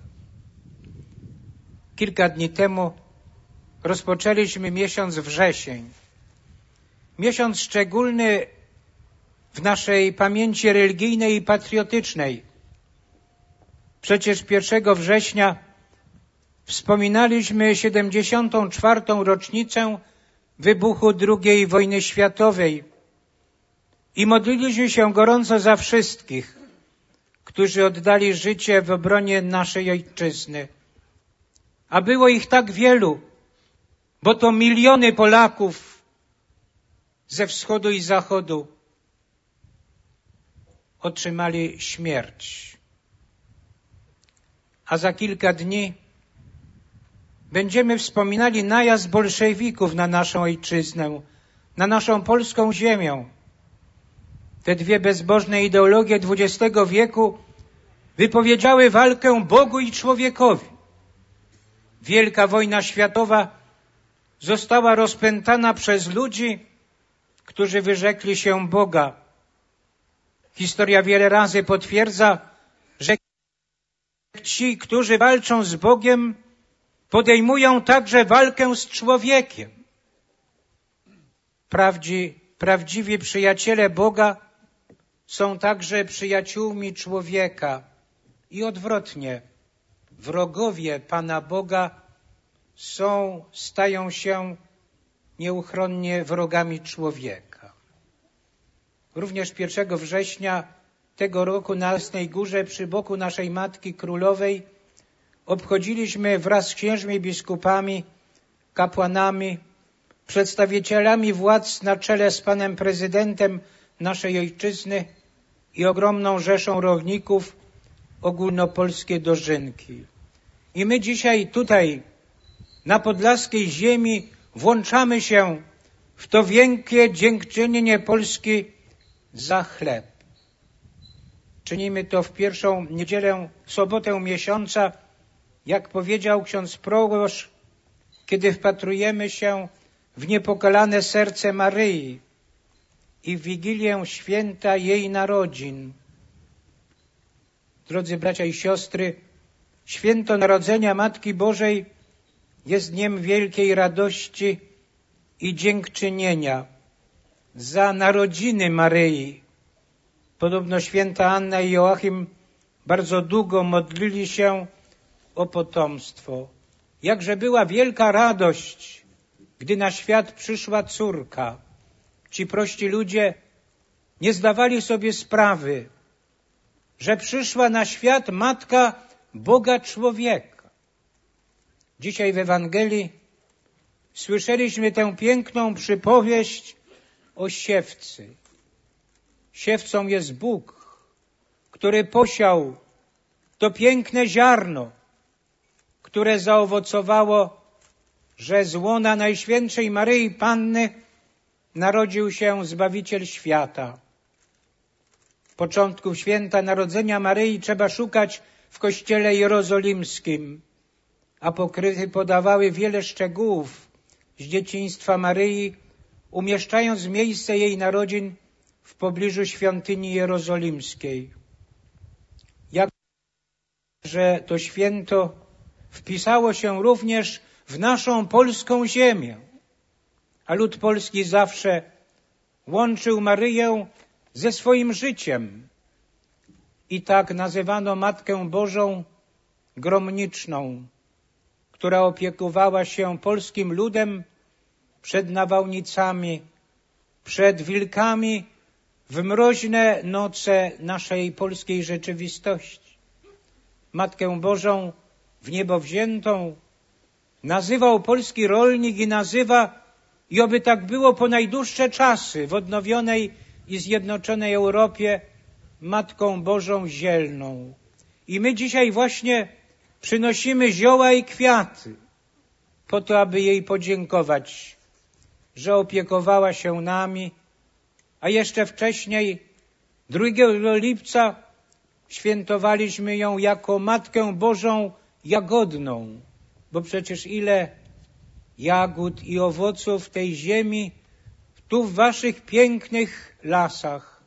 Kilka dni temu rozpoczęliśmy miesiąc wrzesień. Miesiąc szczególny w naszej pamięci religijnej i patriotycznej. Przecież pierwszego września wspominaliśmy siedemdziesiątą czwartą rocznicę wybuchu drugiej wojny światowej i modliliśmy się gorąco za wszystkich, którzy oddali życie w obronie naszej ojczyzny. A było ich tak wielu, bo to miliony Polaków ze wschodu i zachodu otrzymali śmierć. A za kilka dni będziemy wspominali najazd bolszewików na naszą ojczyznę, na naszą polską ziemię. Te dwie bezbożne ideologie dwudziestego wieku wypowiedziały walkę Bogu i człowiekowi. Wielka wojna światowa została rozpętana przez ludzi, którzy wyrzekli się Boga. Historia wiele razy potwierdza, że ci, którzy walczą z Bogiem, podejmują także walkę z człowiekiem. Prawdzi, prawdziwi przyjaciele Boga są także przyjaciółmi człowieka i odwrotnie. Wrogowie Pana Boga są, stają się nieuchronnie wrogami człowieka. Również pierwszego września tego roku na Jasnej Górze przy boku naszej Matki Królowej obchodziliśmy wraz z księżmi i biskupami, kapłanami, przedstawicielami władz na czele z panem prezydentem naszej ojczyzny i ogromną rzeszą rolników ogólnopolskie dożynki. I my dzisiaj tutaj na podlaskiej ziemi włączamy się w to wielkie dziękczynienie Polski za chleb. Czynimy to w pierwszą niedzielę, sobotę miesiąca, jak powiedział ksiądz proboszcz, kiedy wpatrujemy się w niepokalane serce Maryi i w Wigilię święta jej narodzin. Drodzy bracia i siostry, święto Narodzenia Matki Bożej jest dniem wielkiej radości i dziękczynienia za narodziny Maryi. Podobno święta Anna i Joachim bardzo długo modlili się o potomstwo. Jakże była wielka radość, gdy na świat przyszła córka. Ci prości ludzie nie zdawali sobie sprawy, że przyszła na świat Matka Boga człowieka. Dzisiaj w Ewangelii słyszeliśmy tę piękną przypowieść o siewcy. Siewcą jest Bóg, który posiał to piękne ziarno, które zaowocowało, że z łona Najświętszej Maryi Panny narodził się Zbawiciel świata. Początków święta Narodzenia Maryi trzeba szukać w Kościele Jerozolimskim. Apokryfy podawały wiele szczegółów z dzieciństwa Maryi, umieszczając miejsce jej narodzin w pobliżu świątyni jerozolimskiej. Jak że to święto wpisało się również w naszą polską ziemię, a lud polski zawsze łączył Maryję ze swoim życiem. I tak nazywano Matkę Bożą gromniczną, która opiekowała się polskim ludem przed nawałnicami, przed wilkami w mroźne noce naszej polskiej rzeczywistości. Matkę Bożą w niebo wziętą nazywał polski rolnik i nazywa, i oby tak było po najdłuższe czasy w odnowionej i zjednoczonej Europie, Matką Bożą zielną. I my dzisiaj właśnie przynosimy zioła i kwiaty po to, aby jej podziękować, że opiekowała się nami, a jeszcze wcześniej, drugiego lipca, świętowaliśmy ją jako Matkę Bożą jagodną, bo przecież ile jagód i owoców tej ziemi tu w waszych pięknych lasach.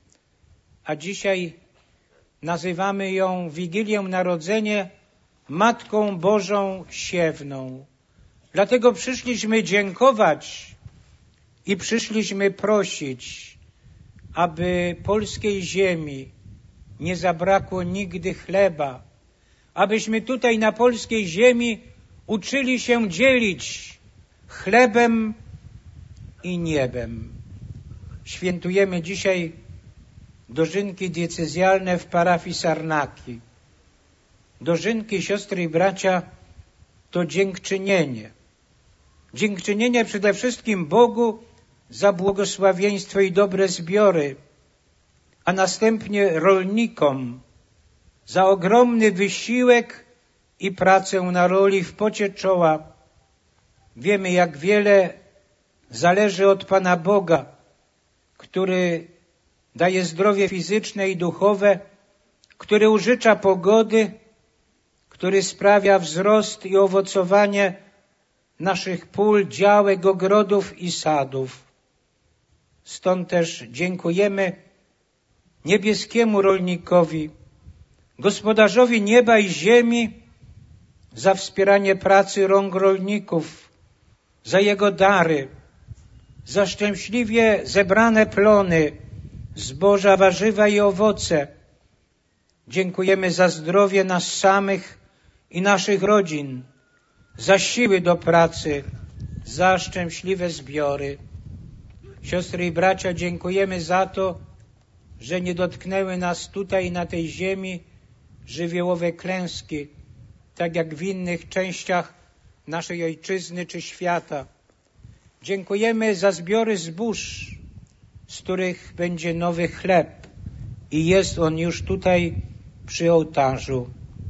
A dzisiaj nazywamy ją Wigilię Narodzenia Matką Bożą Siewną. Dlatego przyszliśmy dziękować i przyszliśmy prosić, aby polskiej ziemi nie zabrakło nigdy chleba, abyśmy tutaj na polskiej ziemi uczyli się dzielić chlebem i niebem. Świętujemy dzisiaj dożynki diecezjalne w parafii Sarnaki. Dożynki, siostry i bracia, to dziękczynienie. Dziękczynienie przede wszystkim Bogu za błogosławieństwo i dobre zbiory, a następnie rolnikom za ogromny wysiłek i pracę na roli w pocie czoła. Wiemy, jak wiele zależy od Pana Boga, który daje zdrowie fizyczne i duchowe, który użycza pogody, który sprawia wzrost i owocowanie naszych pól, działek, ogrodów i sadów. Stąd też dziękujemy niebieskiemu rolnikowi, gospodarzowi nieba i ziemi, za wspieranie pracy rąk rolników, za jego dary, za szczęśliwie zebrane plony, zboża, warzywa i owoce. Dziękujemy za zdrowie nas samych i naszych rodzin, za siły do pracy, za szczęśliwe zbiory. Siostry i bracia, dziękujemy za to, że nie dotknęły nas tutaj na tej ziemi żywiołowe klęski, tak jak w innych częściach naszej ojczyzny czy świata. Dziękujemy za zbiory zbóż, z których będzie nowy chleb i jest on już tutaj przy ołtarzu.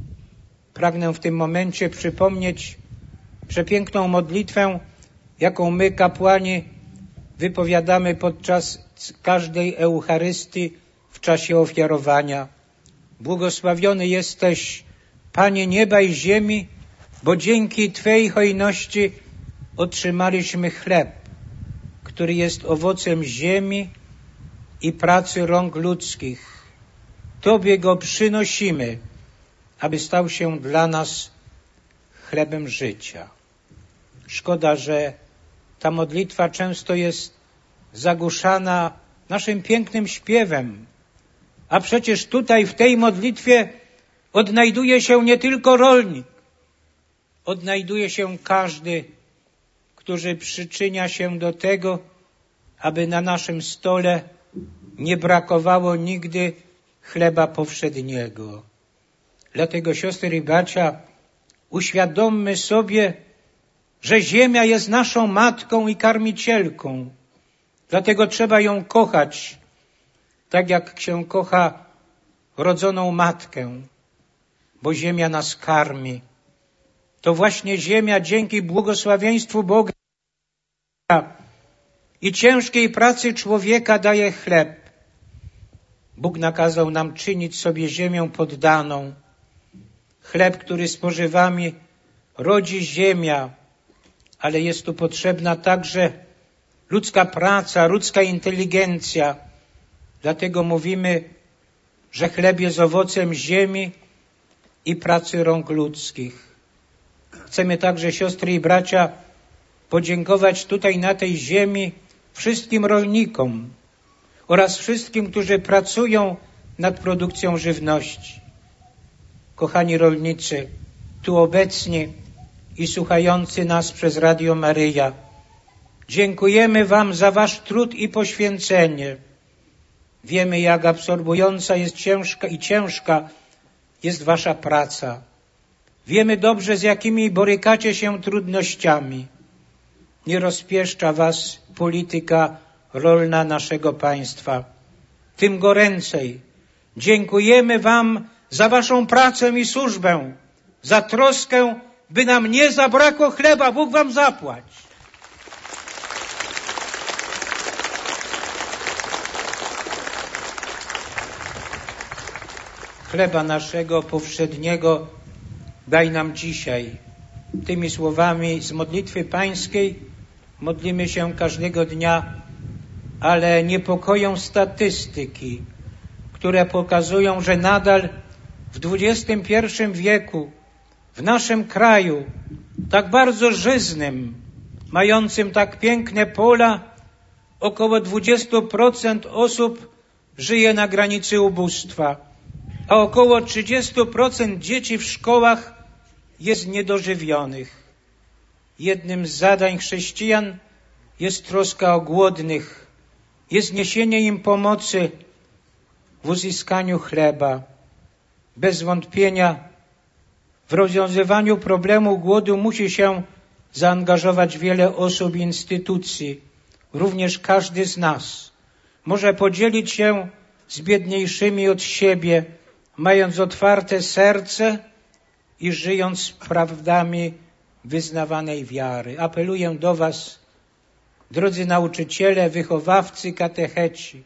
Pragnę w tym momencie przypomnieć przepiękną modlitwę, jaką my, kapłani, wypowiadamy podczas każdej Eucharystii w czasie ofiarowania. Błogosławiony jesteś, Panie nieba i ziemi, bo dzięki Twej hojności otrzymaliśmy chleb, który jest owocem ziemi i pracy rąk ludzkich. Tobie go przynosimy, aby stał się dla nas chlebem życia. Szkoda, że ta modlitwa często jest zagłuszana naszym pięknym śpiewem, a przecież tutaj w tej modlitwie odnajduje się nie tylko rolnik, odnajduje się każdy, który przyczynia się do tego, aby na naszym stole nie brakowało nigdy chleba powszedniego. Dlatego, siostry i bracia, uświadommy sobie, że ziemia jest naszą matką i karmicielką. Dlatego trzeba ją kochać, tak jak się kocha rodzoną matkę, bo ziemia nas karmi. To właśnie ziemia dzięki błogosławieństwu Boga i ciężkiej pracy człowieka daje chleb. Bóg nakazał nam czynić sobie ziemię poddaną. Chleb, który spożywamy, rodzi ziemia, ale jest tu potrzebna także ludzka praca, ludzka inteligencja. Dlatego mówimy, że chleb jest owocem ziemi i pracy rąk ludzkich. Chcemy także, siostry i bracia, podziękować tutaj na tej ziemi wszystkim rolnikom oraz wszystkim, którzy pracują nad produkcją żywności. Kochani rolnicy, tu obecni i słuchający nas przez Radio Maryja, dziękujemy Wam za Wasz trud i poświęcenie. Wiemy, jak absorbująca jest ciężka i ciężka jest Wasza praca. Wiemy dobrze, z jakimi borykacie się trudnościami. Nie rozpieszcza Was polityka rolna naszego państwa. Tym goręcej dziękujemy Wam za Waszą pracę i służbę, za troskę by nam nie zabrakło chleba. Bóg wam zapłać. Chleba naszego powszedniego daj nam dzisiaj. Tymi słowami z modlitwy pańskiej modlimy się każdego dnia, ale niepokoją statystyki, które pokazują, że nadal w dwudziestym pierwszym wieku w naszym kraju, tak bardzo żyznym, mającym tak piękne pola, około dwadzieścia procent osób żyje na granicy ubóstwa, a około trzydzieści procent dzieci w szkołach jest niedożywionych. Jednym z zadań chrześcijan jest troska o głodnych, jest niesienie im pomocy w uzyskaniu chleba. Bez wątpienia w rozwiązywaniu problemu głodu musi się zaangażować wiele osób i instytucji. Również każdy z nas może podzielić się z biedniejszymi od siebie, mając otwarte serce i żyjąc prawdami wyznawanej wiary. Apeluję do was, drodzy nauczyciele, wychowawcy, katecheci.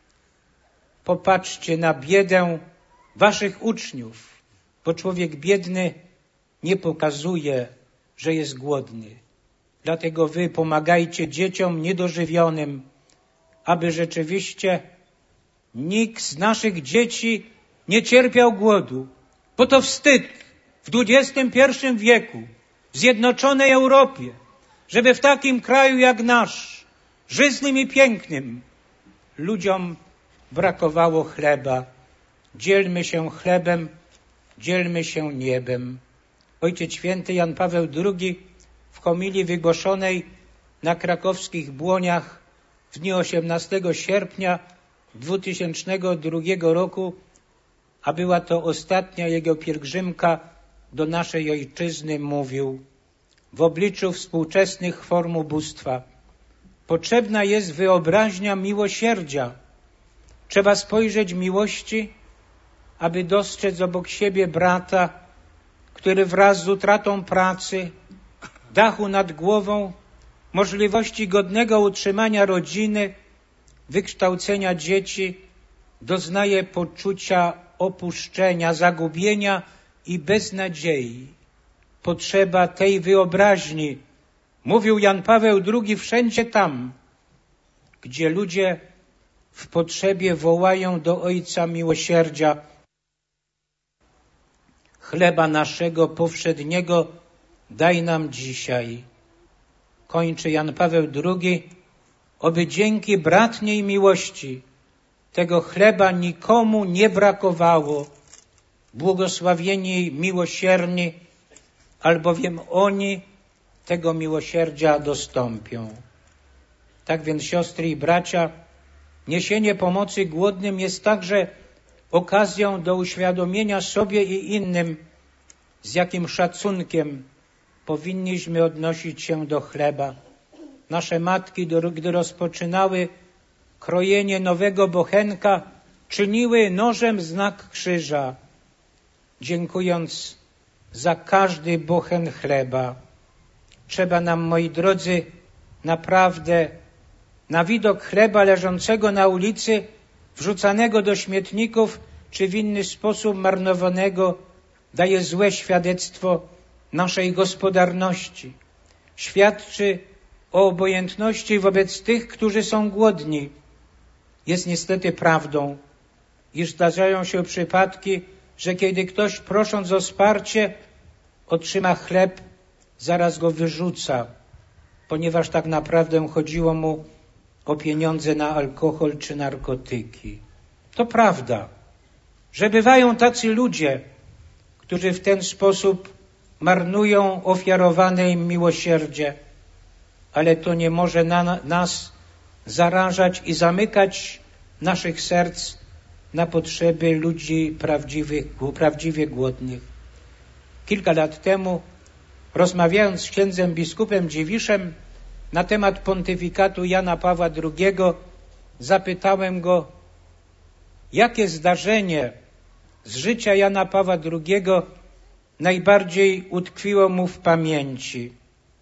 Popatrzcie na biedę waszych uczniów, bo człowiek biedny nie pokazuje, że jest głodny. Dlatego wy pomagajcie dzieciom niedożywionym, aby rzeczywiście nikt z naszych dzieci nie cierpiał głodu, bo to wstyd w dwudziestym pierwszym wieku, w zjednoczonej Europie, żeby w takim kraju jak nasz, żyznym i pięknym, ludziom brakowało chleba. Dzielmy się chlebem, dzielmy się niebem. Ojciec Święty Jan Paweł drugi w homilii wygłoszonej na krakowskich Błoniach w dniu osiemnastego sierpnia dwutysięcznego drugiego roku, a była to ostatnia jego pielgrzymka do naszej ojczyzny, mówił: w obliczu współczesnych form ubóstwa potrzebna jest wyobraźnia miłosierdzia. Trzeba spojrzeć miłości, aby dostrzec obok siebie brata, który wraz z utratą pracy, dachu nad głową, możliwości godnego utrzymania rodziny, wykształcenia dzieci, doznaje poczucia opuszczenia, zagubienia i beznadziei. Potrzeba tej wyobraźni, mówił Jan Paweł drugi, wszędzie tam, gdzie ludzie w potrzebie wołają do Ojca Miłosierdzia. Chleba naszego powszedniego daj nam dzisiaj. Kończy Jan Paweł drugi, oby dzięki bratniej miłości tego chleba nikomu nie brakowało. Błogosławieni miłosierni, albowiem oni tego miłosierdzia dostąpią. Tak więc, siostry i bracia, niesienie pomocy głodnym jest także okazją do uświadomienia sobie i innym, z jakim szacunkiem powinniśmy odnosić się do chleba. Nasze matki, gdy rozpoczynały krojenie nowego bochenka, czyniły nożem znak krzyża, dziękując za każdy bochen chleba. Trzeba nam, moi drodzy, naprawdę na widok chleba leżącego na ulicy, wrzucanego do śmietników, czy w inny sposób marnowanego, daje złe świadectwo naszej gospodarności. Świadczy o obojętności wobec tych, którzy są głodni. Jest niestety prawdą, iż zdarzają się przypadki, że kiedy ktoś, prosząc o wsparcie, otrzyma chleb, zaraz go wyrzuca, ponieważ tak naprawdę chodziło mu o pieniądze na alkohol czy narkotyki. To prawda, że bywają tacy ludzie, którzy w ten sposób marnują ofiarowane im miłosierdzie, ale to nie może na nas zarażać i zamykać naszych serc na potrzeby ludzi prawdziwych, prawdziwie głodnych. Kilka lat temu, rozmawiając z księdzem biskupem Dziwiszem na temat pontyfikatu Jana Pawła drugiego, zapytałem go, jakie zdarzenie z życia Jana Pawła drugiego najbardziej utkwiło mu w pamięci.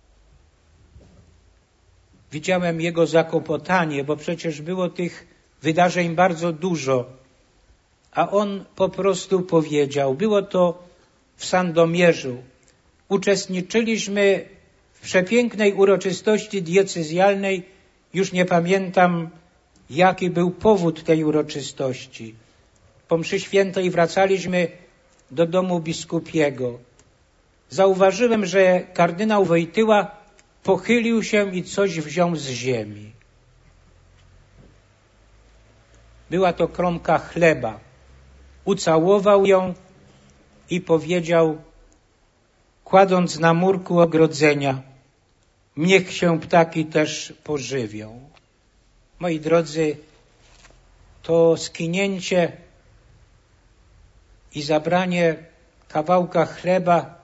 Widziałem jego zakłopotanie, bo przecież było tych wydarzeń bardzo dużo, a on po prostu powiedział, było to w Sandomierzu. Uczestniczyliśmy w przepięknej uroczystości diecezjalnej, już nie pamiętam, jaki był powód tej uroczystości. Po mszy świętej wracaliśmy do domu biskupiego. Zauważyłem, że kardynał Wojtyła pochylił się i coś wziął z ziemi. Była to kromka chleba. Ucałował ją i powiedział, kładąc na murku ogrodzenia, niech się ptaki też pożywią. Moi drodzy, to skinięcie i zabranie kawałka chleba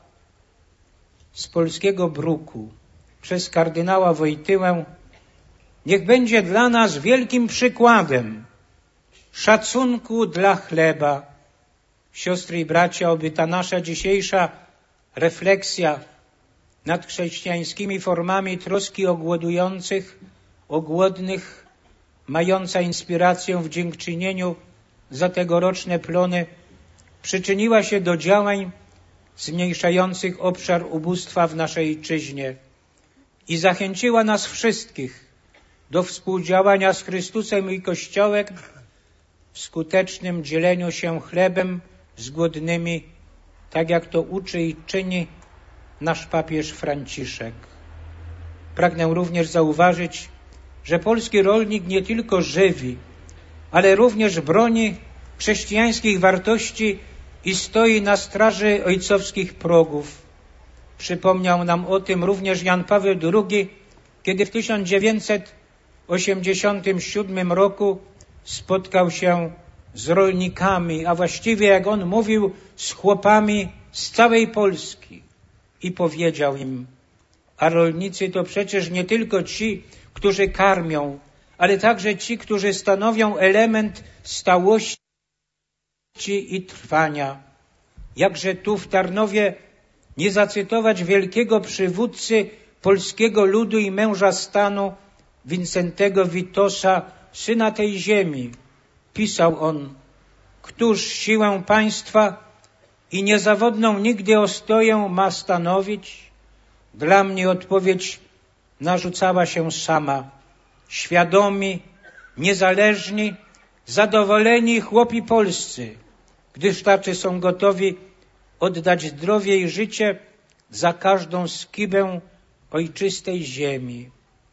z polskiego bruku przez kardynała Wojtyłę niech będzie dla nas wielkim przykładem szacunku dla chleba. Siostry i bracia, oby ta nasza dzisiejsza refleksja nad chrześcijańskimi formami troski o głodujących, o głodnych, mająca inspirację w dziękczynieniu za tegoroczne plony, przyczyniła się do działań zmniejszających obszar ubóstwa w naszej ojczyźnie i zachęciła nas wszystkich do współdziałania z Chrystusem i Kościołem w skutecznym dzieleniu się chlebem z głodnymi, tak jak to uczy i czyni nasz papież Franciszek. Pragnę również zauważyć, że polski rolnik nie tylko żywi, ale również broni chrześcijańskich wartości i stoi na straży ojcowskich progów. Przypomniał nam o tym również Jan Paweł drugi, kiedy w tysiąc dziewięćset osiemdziesiątym siódmym roku spotkał się z rolnikami, a właściwie, jak on mówił, z chłopami z całej Polski i powiedział im, a rolnicy to przecież nie tylko ci, którzy karmią, ale także ci, którzy stanowią element stałości i trwania. Jakże tu w Tarnowie nie zacytować wielkiego przywódcy polskiego ludu i męża stanu Wincentego Witosa, syna tej ziemi. Pisał on, któż siłę państwa i niezawodną nigdy ostoję ma stanowić? Dla mnie odpowiedź narzucała się sama. Świadomi, niezależni, zadowoleni chłopi polscy, gdyż tacy są gotowi oddać zdrowie i życie za każdą skibę ojczystej ziemi.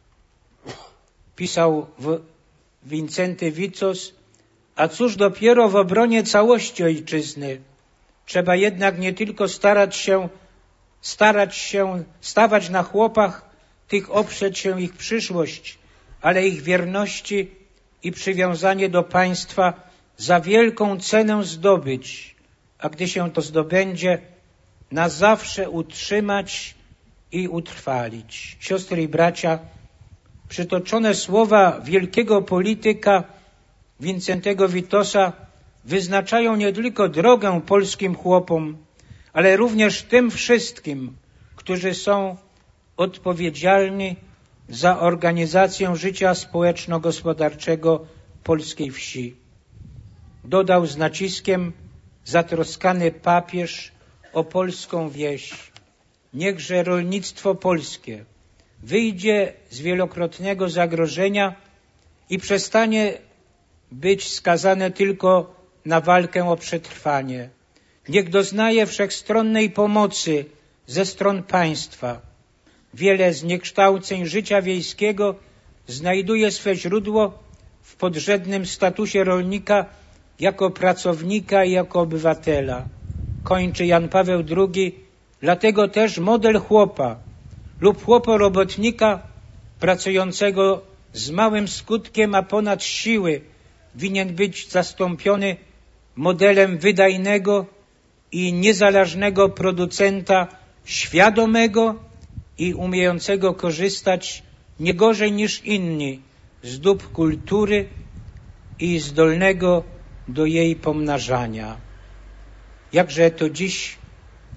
Pisał w Wincenty Wicos, a cóż dopiero w obronie całości ojczyzny. Trzeba jednak nie tylko starać się, starać się, stawać na chłopach, tych oprzeć się ich przyszłość, ale ich wierności i przywiązanie do państwa za wielką cenę zdobyć, a gdy się to zdobędzie, na zawsze utrzymać i utrwalić. Siostry i bracia, przytoczone słowa wielkiego polityka Wincentego Witosa wyznaczają nie tylko drogę polskim chłopom, ale również tym wszystkim, którzy są odpowiedzialni za organizację życia społeczno-gospodarczego polskiej wsi. Dodał z naciskiem zatroskany papież o polską wieś. Niechże rolnictwo polskie wyjdzie z wielokrotnego zagrożenia i przestanie być skazane tylko na walkę o przetrwanie. Niech doznaje wszechstronnej pomocy ze stron państwa. Wiele zniekształceń życia wiejskiego znajduje swe źródło w podrzędnym statusie rolnika jako pracownika i jako obywatela. Kończy Jan Paweł drugi, dlatego też model chłopa lub chłoporobotnika pracującego z małym skutkiem, a ponad siły winien być zastąpiony modelem wydajnego i niezależnego producenta, świadomego i umiejącego korzystać nie gorzej niż inni z dóbr kultury i zdolnego do jej pomnażania. Jakże to dziś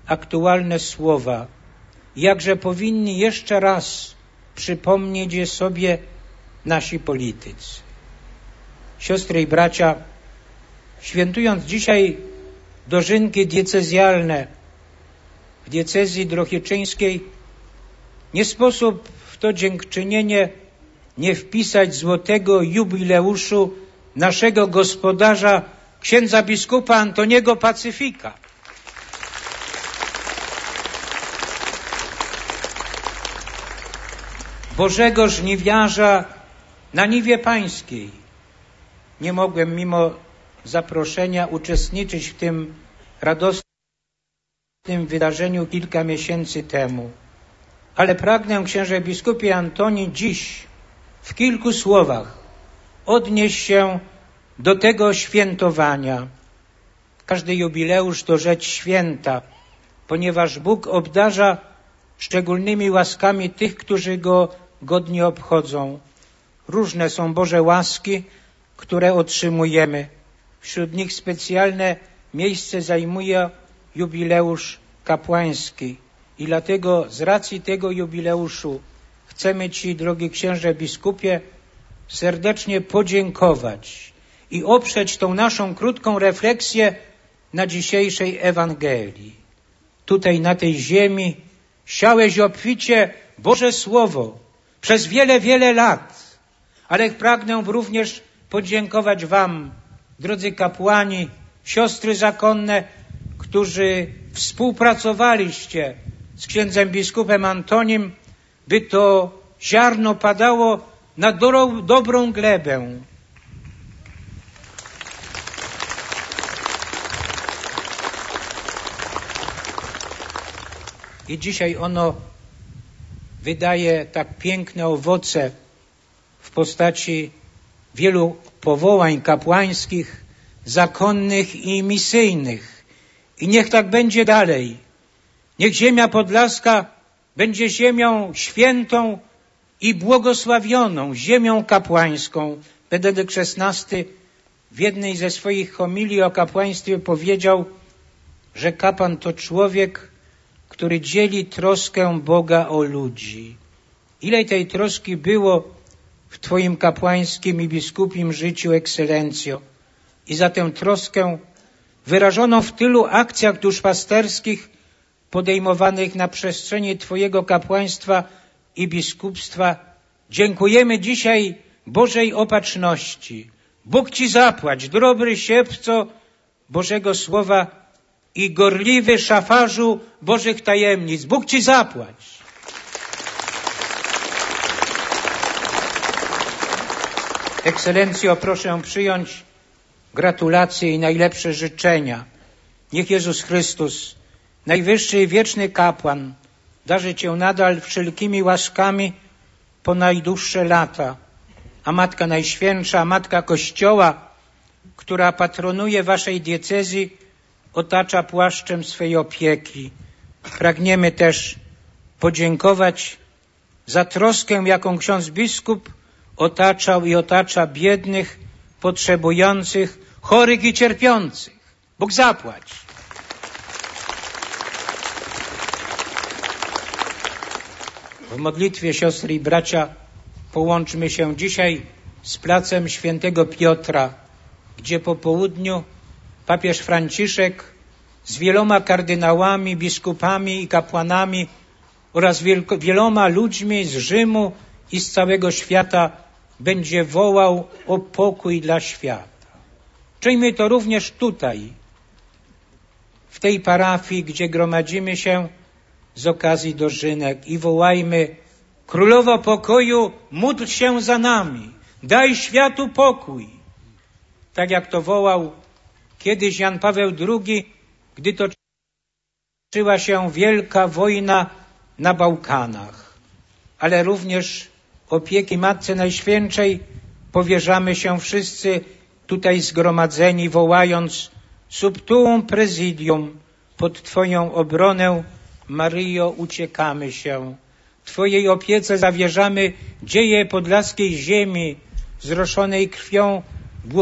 aktualne słowa, jakże powinni jeszcze raz przypomnieć je sobie nasi politycy. Siostry i bracia, świętując dzisiaj dożynki diecezjalne w diecezji drohiczyńskiej, nie sposób w to dziękczynienie nie wpisać złotego jubileuszu naszego gospodarza, księdza biskupa Antoniego Pacyfika. Bożego żniwiarza na niwie pańskiej. Nie mogłem mimo zaproszenia uczestniczyć w tym radosnym wydarzeniu kilka miesięcy temu. Ale pragnę, księże biskupie Antoni, dziś w kilku słowach odnieść się do tego świętowania. Każdy jubileusz to rzecz święta, ponieważ Bóg obdarza szczególnymi łaskami tych, którzy Go godnie obchodzą. Różne są Boże łaski, które otrzymujemy. Wśród nich specjalne miejsce zajmuje jubileusz kapłański. I dlatego z racji tego jubileuszu chcemy Ci, drogi księże biskupie, serdecznie podziękować i oprzeć tą naszą krótką refleksję na dzisiejszej Ewangelii. Tutaj na tej ziemi siałeś obficie Boże Słowo przez wiele, wiele lat, ale pragnę również podziękować Wam, drodzy kapłani, siostry zakonne, którzy współpracowaliście z księdzem biskupem Antonim, by to ziarno padało na dobrą, dobrą glebę. I dzisiaj ono wydaje tak piękne owoce w postaci wielu powołań kapłańskich, zakonnych i misyjnych. I niech tak będzie dalej. Niech ziemia podlaska będzie ziemią świętą i błogosławioną, ziemią kapłańską. Benedykt szesnasty w jednej ze swoich homilii o kapłaństwie powiedział, że kapłan to człowiek, który dzieli troskę Boga o ludzi. Ile tej troski było w Twoim kapłańskim i biskupim życiu, ekscelencjo. I za tę troskę wyrażoną w tylu akcjach duszpasterskich podejmowanych na przestrzeni Twojego kapłaństwa i biskupstwa dziękujemy dzisiaj Bożej opatrzności. Bóg Ci zapłać, dobry siewco Bożego Słowa i gorliwy szafarzu Bożych tajemnic. Bóg Ci zapłać. Ekscelencjo, proszę przyjąć gratulacje i najlepsze życzenia. Niech Jezus Chrystus, najwyższy i wieczny kapłan, darzy Cię nadal wszelkimi łaskami po najdłuższe lata. A Matka Najświętsza, Matka Kościoła, która patronuje Waszej diecezji, otacza płaszczem swej opieki. Pragniemy też podziękować za troskę, jaką ksiądz biskup otaczał i otacza biednych, potrzebujących, chorych i cierpiących. Bóg zapłać. W modlitwie, siostry i bracia, połączmy się dzisiaj z placem Świętego Piotra, gdzie po południu papież Franciszek z wieloma kardynałami, biskupami i kapłanami oraz wielko, wieloma ludźmi z Rzymu i z całego świata będzie wołał o pokój dla świata. Czyńmy to również tutaj, w tej parafii, gdzie gromadzimy się z okazji dożynek i wołajmy: Królowo pokoju, módl się za nami, daj światu pokój. Tak jak to wołał kiedyś Jan Paweł drugi, gdy toczyła się wielka wojna na Bałkanach. Ale również opieki Matce Najświętszej powierzamy się wszyscy tutaj zgromadzeni, wołając: Sub tuum presidium, pod Twoją obronę, Maryjo, uciekamy się. Twojej opiece zawierzamy dzieje podlaskiej ziemi, zroszonej krwią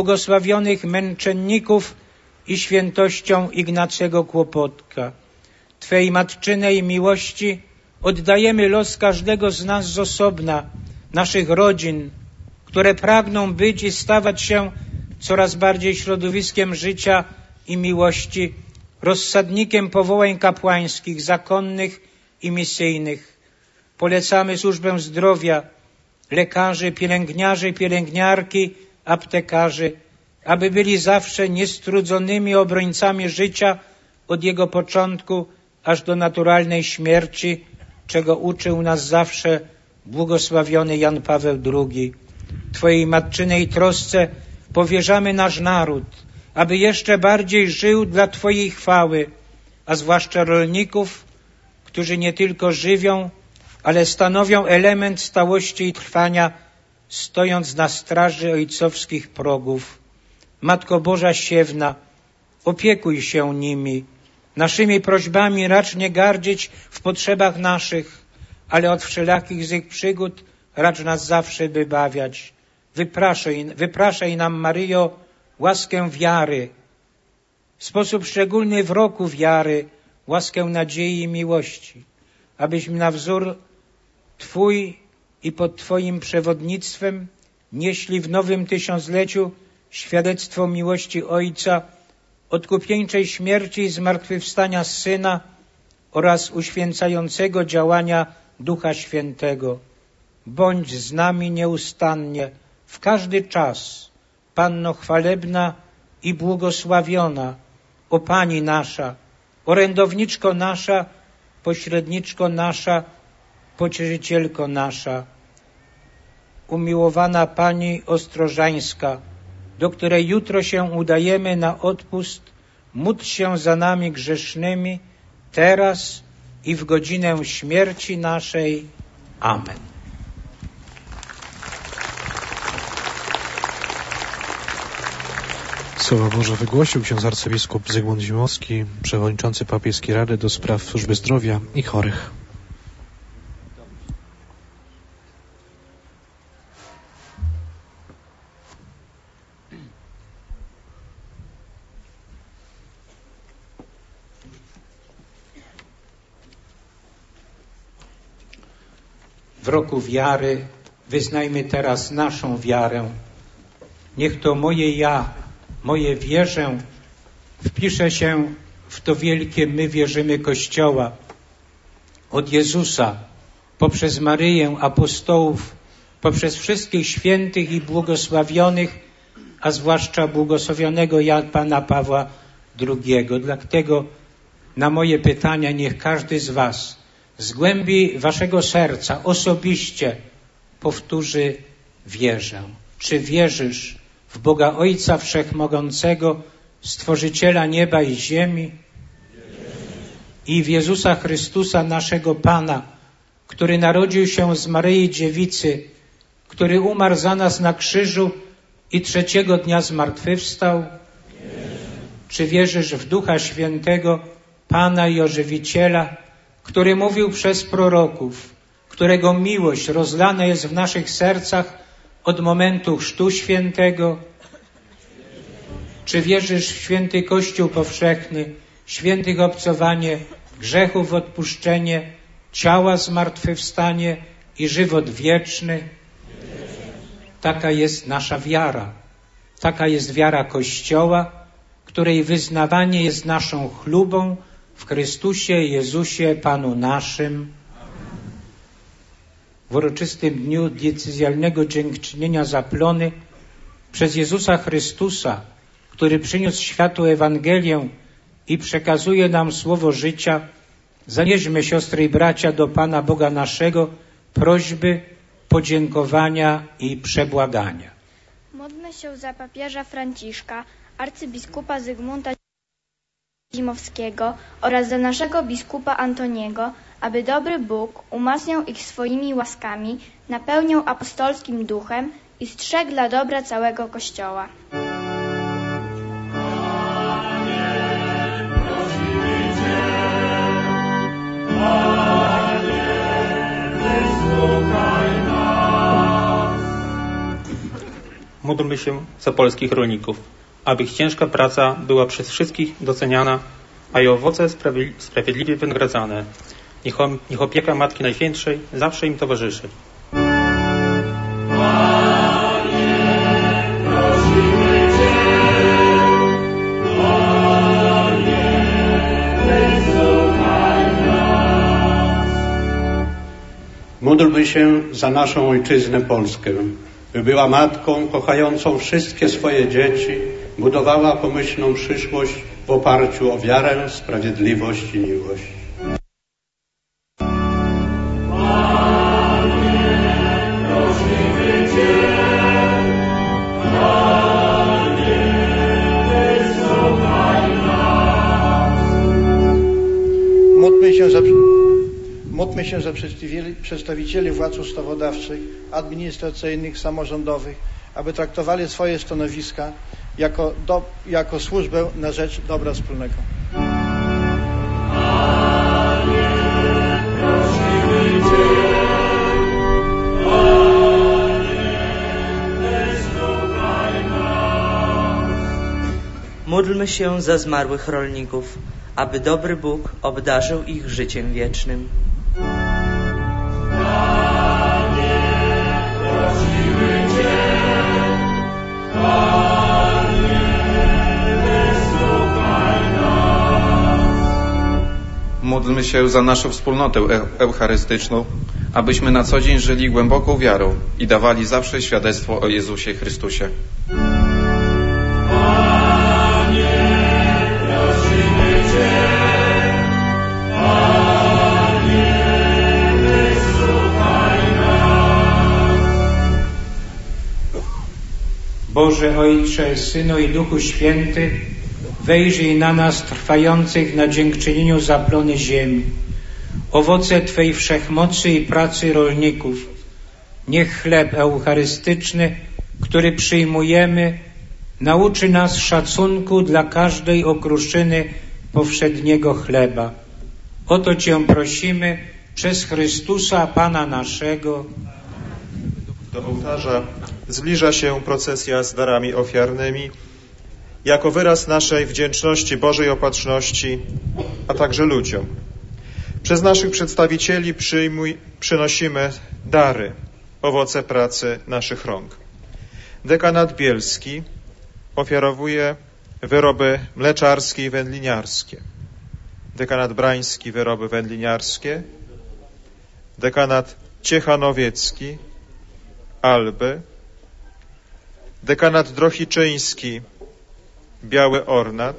błogosławionych męczenników i świętością Ignacego Kłopotka. Twej matczynej miłości oddajemy los każdego z nas z osobna, naszych rodzin, które pragną być i stawać się coraz bardziej środowiskiem życia i miłości, rozsadnikiem powołań kapłańskich, zakonnych i misyjnych. Polecamy służbę zdrowia, lekarzy, pielęgniarzy, pielęgniarki, aptekarzy, aby byli zawsze niestrudzonymi obrońcami życia od jego początku aż do naturalnej śmierci, czego uczył nas zawsze błogosławiony Jan Paweł drugi. Twojej matczynej trosce powierzamy nasz naród, aby jeszcze bardziej żył dla Twojej chwały, a zwłaszcza rolników, którzy nie tylko żywią, ale stanowią element stałości i trwania, stojąc na straży ojcowskich progów. Matko Boża Siewna, opiekuj się nimi. Naszymi prośbami racz nie gardzić w potrzebach naszych, ale od wszelakich z ich przygód racz nas zawsze wybawiać. Wypraszaj, wypraszaj nam, Maryjo, łaskę wiary, w sposób szczególny w roku wiary, łaskę nadziei i miłości, abyśmy na wzór Twój i pod Twoim przewodnictwem nieśli w nowym tysiącleciu świadectwo miłości Ojca, odkupieńczej śmierci i zmartwychwstania Syna oraz uświęcającego działania Ducha Świętego. Bądź z nami nieustannie, w każdy czas, Panno chwalebna i błogosławiona, o Pani nasza, orędowniczko nasza, pośredniczko nasza, pocieszycielko nasza. Umiłowana Pani Ostrożańska, do której jutro się udajemy na odpust, módl się za nami grzesznymi, teraz i w godzinę śmierci naszej. Amen. Słowa Boże wygłosił ksiądz arcybiskup Zygmunt Zimowski, przewodniczący Papieskiej Rady do Spraw Służby Zdrowia i Chorych. W roku wiary wyznajmy teraz naszą wiarę. Niech to moje ja, moje wierzę wpisze się w to wielkie my wierzymy Kościoła. Od Jezusa, poprzez Maryję, apostołów, poprzez wszystkich świętych i błogosławionych, a zwłaszcza błogosławionego Jana Pawła drugiego. Dlatego na moje pytania niech każdy z was z głębi waszego serca osobiście powtórzy wierzę. Czy wierzysz w Boga Ojca Wszechmogącego, Stworzyciela nieba i ziemi i w Jezusa Chrystusa, naszego Pana, który narodził się z Maryi Dziewicy, który umarł za nas na krzyżu i trzeciego dnia zmartwychwstał? Czy wierzysz w Ducha Świętego, Pana i Ożywiciela, który mówił przez proroków, którego miłość rozlana jest w naszych sercach od momentu chrztu świętego? Czy wierzysz w święty Kościół powszechny, świętych obcowanie, grzechów odpuszczenie, ciała zmartwychwstanie i żywot wieczny? Taka jest nasza wiara. Taka jest wiara Kościoła, której wyznawanie jest naszą chlubą w Chrystusie Jezusie, Panu naszym. W uroczystym dniu diecezjalnego dziękczynienia za plony przez Jezusa Chrystusa, który przyniósł światu Ewangelię i przekazuje nam słowo życia, zanieśmy, siostry i bracia, do Pana Boga naszego prośby, podziękowania i przebłagania. Módlmy się za papieża Franciszka, arcybiskupa Zygmunta Zimowskiego oraz za naszego biskupa Antoniego, aby dobry Bóg umacniał ich swoimi łaskami, napełniał apostolskim duchem i strzegł dla dobra całego Kościoła. Módlmy się za polskich rolników, aby ich ciężka praca była przez wszystkich doceniana, a jej owoce sprawiedliwie wynagradzane. Niech, on, niech opieka Matki Najświętszej zawsze im towarzyszy. Módlmy się za naszą ojczyznę Polskę, by była matką kochającą wszystkie swoje dzieci, budowała pomyślną przyszłość w oparciu o wiarę, sprawiedliwość i miłość. Módlmy się za, módlmy się za przedstawicieli władz ustawodawczych, administracyjnych, samorządowych, aby traktowali swoje stanowiska jako, do, jako służbę na rzecz dobra wspólnego. Módlmy się za zmarłych rolników, aby dobry Bóg obdarzył ich życiem wiecznym. Módlmy się za naszą wspólnotę eucharystyczną, abyśmy na co dzień żyli głęboką wiarą i dawali zawsze świadectwo o Jezusie Chrystusie. Boże Ojcze, Synu i Duchu Święty, wejrzyj na nas trwających na dziękczynieniu za plony ziemi, owoce Twej wszechmocy i pracy rolników. Niech chleb eucharystyczny, który przyjmujemy, nauczy nas szacunku dla każdej okruszczyny powszedniego chleba. O to Cię prosimy przez Chrystusa Pana naszego. Do ołtarza zbliża się procesja z darami ofiarnymi, jako wyraz naszej wdzięczności Bożej Opatrzności, a także ludziom. Przez naszych przedstawicieli przyjmuj, przynosimy dary, owoce pracy naszych rąk. Dekanat bielski ofiarowuje wyroby mleczarskie i wędliniarskie. Dekanat brański wyroby wędliniarskie. Dekanat ciechanowiecki alby. Dekanat drohiczyński biały ornat.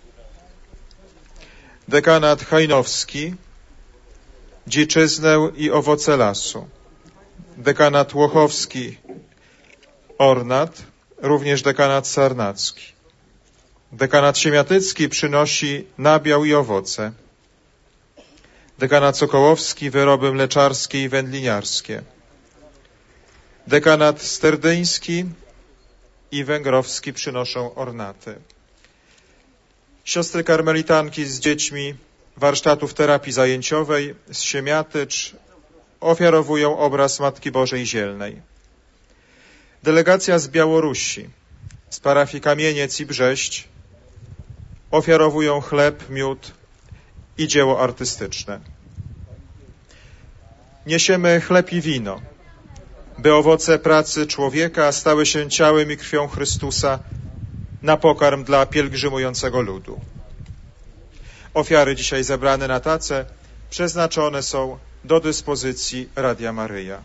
Dekanat hajnowski dziczyznę i owoce lasu. Dekanat łochowski ornat, również dekanat sarnacki. Dekanat siemiatycki przynosi nabiał i owoce. Dekanat sokołowski wyroby mleczarskie i wędliniarskie. Dekanat sterdyński i węgrowski przynoszą ornaty. Siostry karmelitanki z dziećmi warsztatów terapii zajęciowej z Siemiatycz ofiarowują obraz Matki Bożej Zielnej. Delegacja z Białorusi, z parafii Kamieniec i Brześć ofiarowują chleb, miód i dzieło artystyczne. Niesiemy chleb i wino, by owoce pracy człowieka stały się ciałem i krwią Chrystusa na pokarm dla pielgrzymującego ludu. Ofiary dzisiaj zebrane na tacę przeznaczone są do dyspozycji Radia Maryja.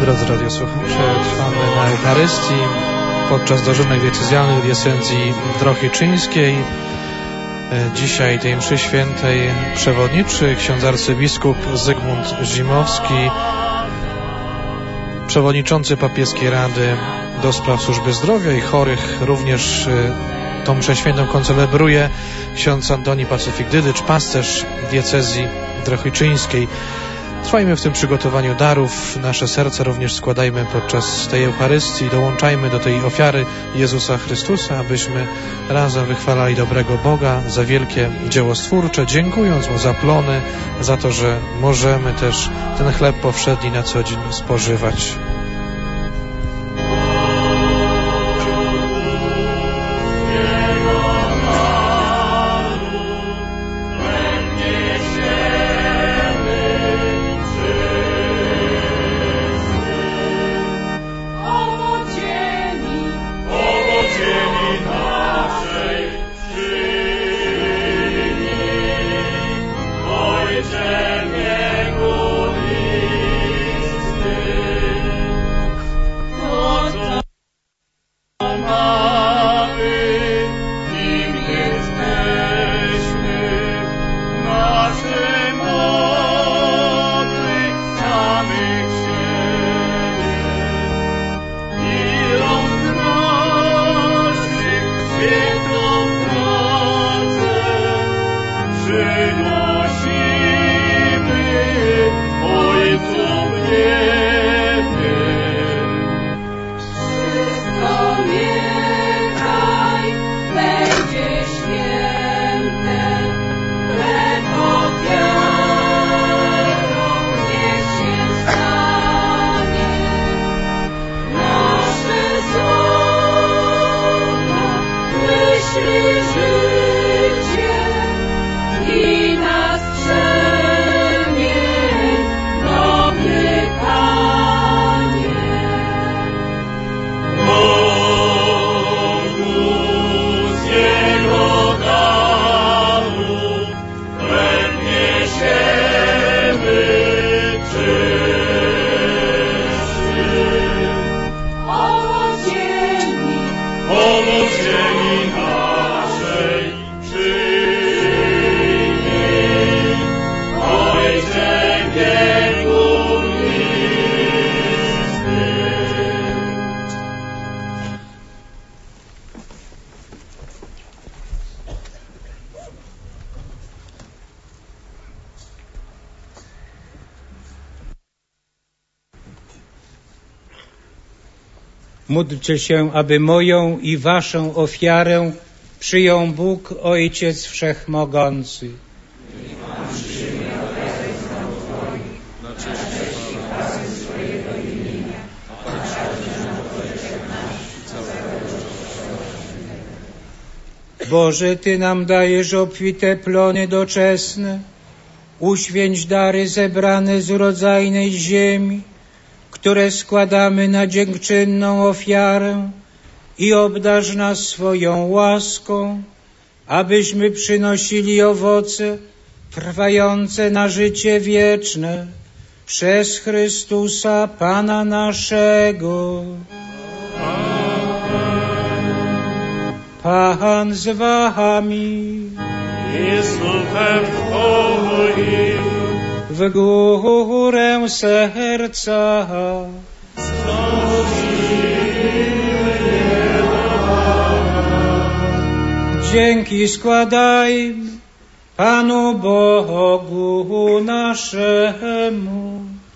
Drodzy radiosłuchacze, trwamy na Eucharystii podczas dożynek diecezjalnych diecezji drohiczyńskiej. Dzisiaj tej mszy świętej przewodniczy ksiądz arcybiskup Zygmunt Zimowski, przewodniczący papieskiej Rady do spraw służby zdrowia i chorych. Również tą mszę świętą koncelebruje ksiądz Antoni Pacyfik-Dydycz, pasterz diecezji drohiczyńskiej. Trwajmy w tym przygotowaniu darów, nasze serca również składajmy podczas tej Eucharystii, dołączajmy do tej ofiary Jezusa Chrystusa, abyśmy razem wychwalali dobrego Boga za wielkie dzieło stwórcze, dziękując Mu za plony, za to, że możemy też ten chleb powszedni na co dzień spożywać. Módlcie się, aby moją i waszą ofiarę przyjął Bóg, Ojciec Wszechmogący. Boże, Ty nam dajesz obfite plony doczesne, uświęć dary zebrane z urodzajnej ziemi, które składamy na dziękczynną ofiarę i obdarz nas swoją łaską, abyśmy przynosili owoce trwające na życie wieczne przez Chrystusa Pana naszego. Pan z wami. I z duchem Twoim. W górę serca. Dzięki składajmy Panu Bogu naszemu.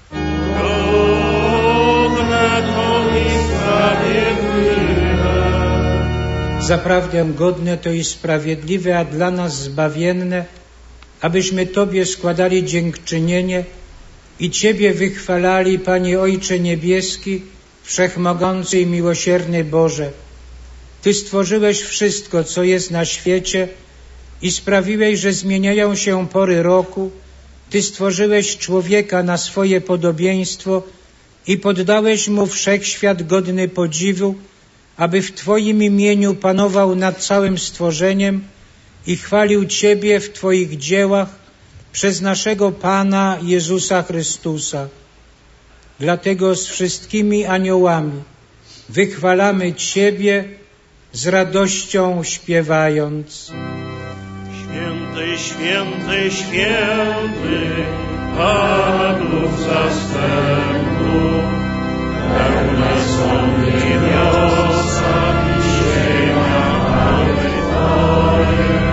Godne to i sprawiedliwe. Zaprawdę godne to i sprawiedliwe, a dla nas zbawienne, abyśmy Tobie składali dziękczynienie i Ciebie wychwalali, Panie Ojcze Niebieski, Wszechmogący i miłosierny Boże. Ty stworzyłeś wszystko, co jest na świecie i sprawiłeś, że zmieniają się pory roku. Ty stworzyłeś człowieka na swoje podobieństwo i poddałeś mu wszechświat godny podziwu, aby w Twoim imieniu panował nad całym stworzeniem i chwalił Ciebie w Twoich dziełach przez naszego Pana Jezusa Chrystusa. Dlatego z wszystkimi aniołami wychwalamy Ciebie z radością śpiewając. Święty, święty, święty, Pan Bóg zastępów, pełne są niebiosa i ziemia chwały Twojej.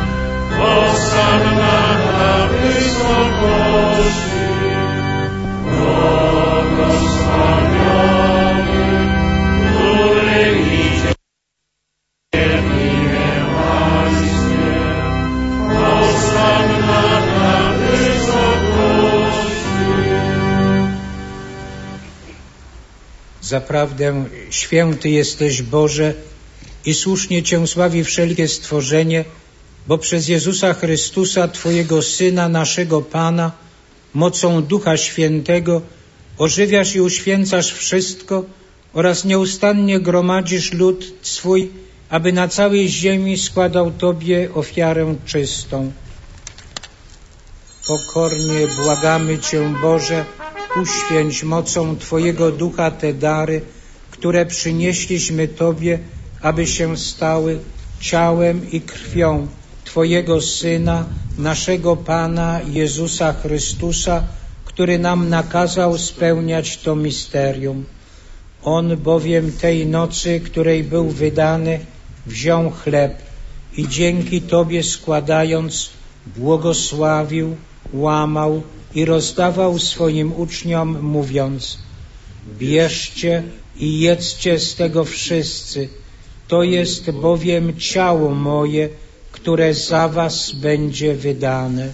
Hosanna na wysokości, błogosławiony, który idzie w imię Pańskie. Hosanna na wysokości. Zaprawdę święty jesteś, Boże, i słusznie Cię sławi wszelkie stworzenie, bo przez Jezusa Chrystusa, Twojego Syna, naszego Pana, mocą Ducha Świętego ożywiasz i uświęcasz wszystko oraz nieustannie gromadzisz lud swój, aby na całej ziemi składał Tobie ofiarę czystą. Pokornie błagamy Cię, Boże, uświęć mocą Twojego Ducha te dary, które przynieśliśmy Tobie, aby się stały ciałem i krwią Twojego Syna, naszego Pana Jezusa Chrystusa, który nam nakazał spełniać to misterium. On bowiem tej nocy, której był wydany, wziął chleb i dzięki Tobie składając, błogosławił, łamał i rozdawał swoim uczniom, mówiąc: bierzcie i jedzcie z tego wszyscy, to jest bowiem ciało moje, które za was będzie wydane.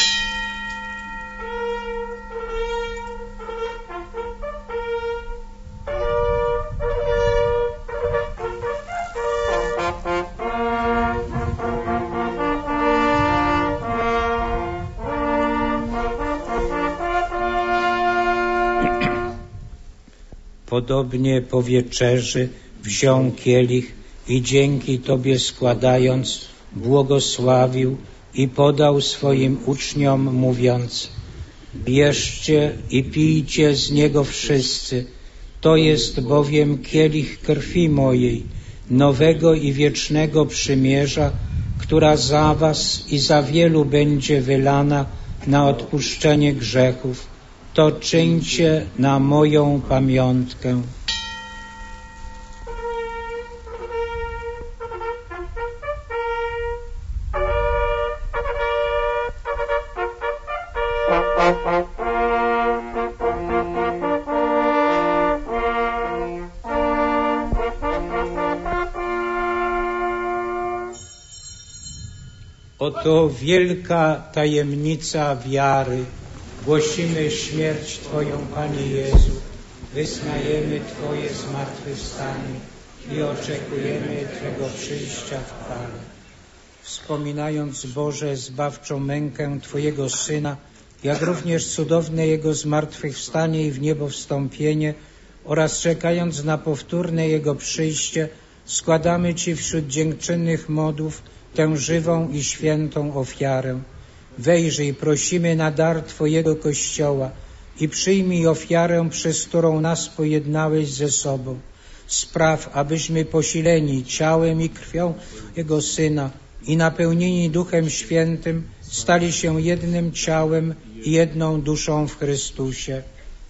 Podobnie po wieczerzy wziął kielich i dzięki Tobie składając, błogosławił i podał swoim uczniom, mówiąc: bierzcie i pijcie z niego wszyscy, to jest bowiem kielich krwi mojej, nowego i wiecznego przymierza, która za was i za wielu będzie wylana na odpuszczenie grzechów. To czyńcie na moją pamiątkę. Oto wielka tajemnica wiary. Głosimy śmierć Twoją, Panie Jezu, wyznajemy Twoje zmartwychwstanie i oczekujemy Twego przyjścia w chwale. Wspominając, Boże, zbawczą mękę Twojego Syna, jak również cudowne Jego zmartwychwstanie i w niebo wstąpienie oraz czekając na powtórne Jego przyjście, składamy Ci wśród dziękczynnych modłów tę żywą i świętą ofiarę. Wejrzyj, prosimy, na dar Twojego Kościoła i przyjmij ofiarę, przez którą nas pojednałeś ze sobą. Spraw, abyśmy posileni ciałem i krwią Jego Syna i napełnieni Duchem Świętym stali się jednym ciałem i jedną duszą w Chrystusie.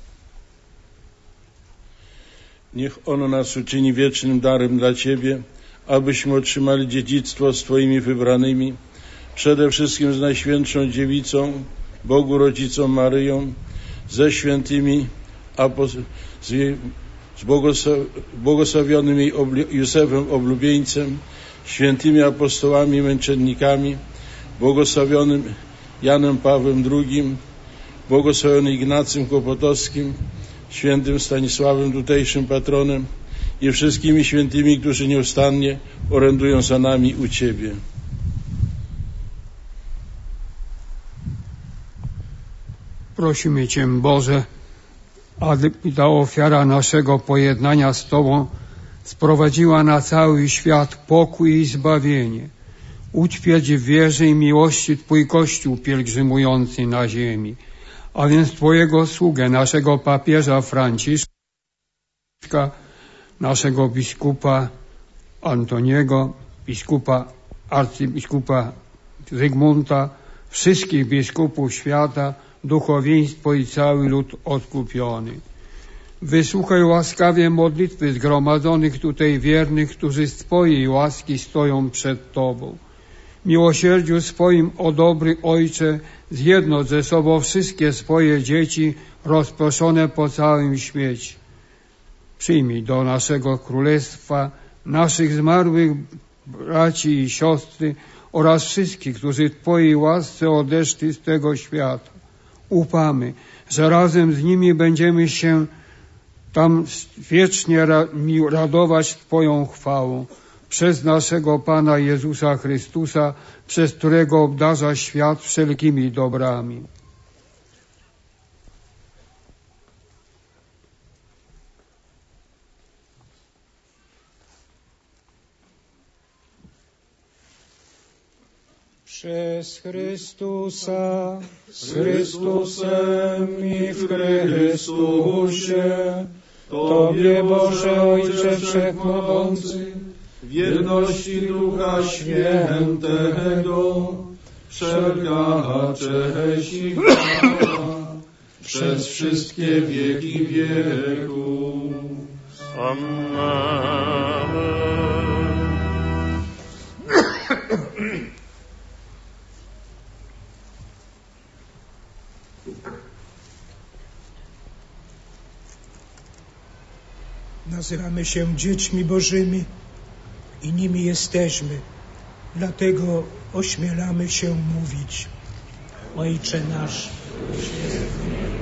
Niech ono nas uczyni wiecznym darem dla Ciebie, abyśmy otrzymali dziedzictwo z Twoimi wybranymi, przede wszystkim z Najświętszą Dziewicą, Bogu Rodzicą Maryją, ze świętymi apos- z, jej, z błogosław- błogosławionym jej obli- Józefem oblubieńcem, świętymi apostołami, męczennikami, błogosławionym Janem Pawłem drugim, błogosławionym Ignacym Kłopotowskim, świętym Stanisławem, tutejszym patronem, i wszystkimi świętymi, którzy nieustannie orędują za nami u Ciebie. Prosimy Cię, Boże, aby ta ofiara naszego pojednania z Tobą sprowadziła na cały świat pokój i zbawienie. Ućwieć w wierze i miłości Twój Kościół pielgrzymujący na ziemi, a więc Twojego sługę, naszego papieża Franciszka, naszego biskupa Antoniego, biskupa, arcybiskupa Zygmunta, wszystkich biskupów świata, duchowieństwo i cały lud odkupiony. Wysłuchaj łaskawie modlitwy zgromadzonych tutaj wiernych, którzy z Twojej łaski stoją przed Tobą. Miłosierdziu swoim, o dobry Ojcze, zjednocz ze sobą wszystkie swoje dzieci rozproszone po całym świecie. Przyjmij do naszego Królestwa naszych zmarłych braci i siostry oraz wszystkich, którzy w Twojej łasce odeszli z tego świata. Ufamy, że razem z nimi będziemy się tam wiecznie radować Twoją chwałą. Przez naszego Pana Jezusa Chrystusa, przez którego obdarza świat wszelkimi dobrami. Przez Chrystusa, z Chrystusem i w Chrystusie, Tobie, Boże Ojcze Wszechmogący, w jedności Ducha Świętego, wszelka cześć i chwała przez wszystkie wieki wieków. Amen. Nazywamy się dziećmi Bożymi i nimi jesteśmy. Dlatego ośmielamy się mówić: Ojcze nasz, któryś jest w niebie.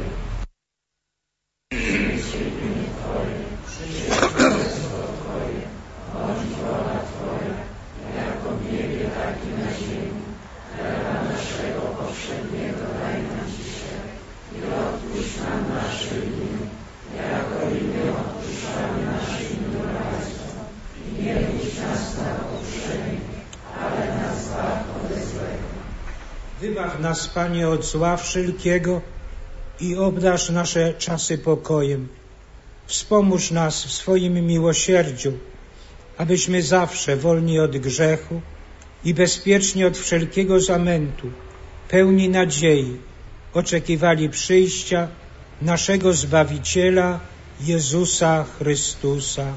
Wybaw nas, Panie, od zła wszelkiego i obdarz nasze czasy pokojem. Wspomóż nas w swoim miłosierdziu, abyśmy zawsze wolni od grzechu i bezpieczni od wszelkiego zamętu, pełni nadziei, oczekiwali przyjścia naszego Zbawiciela, Jezusa Chrystusa.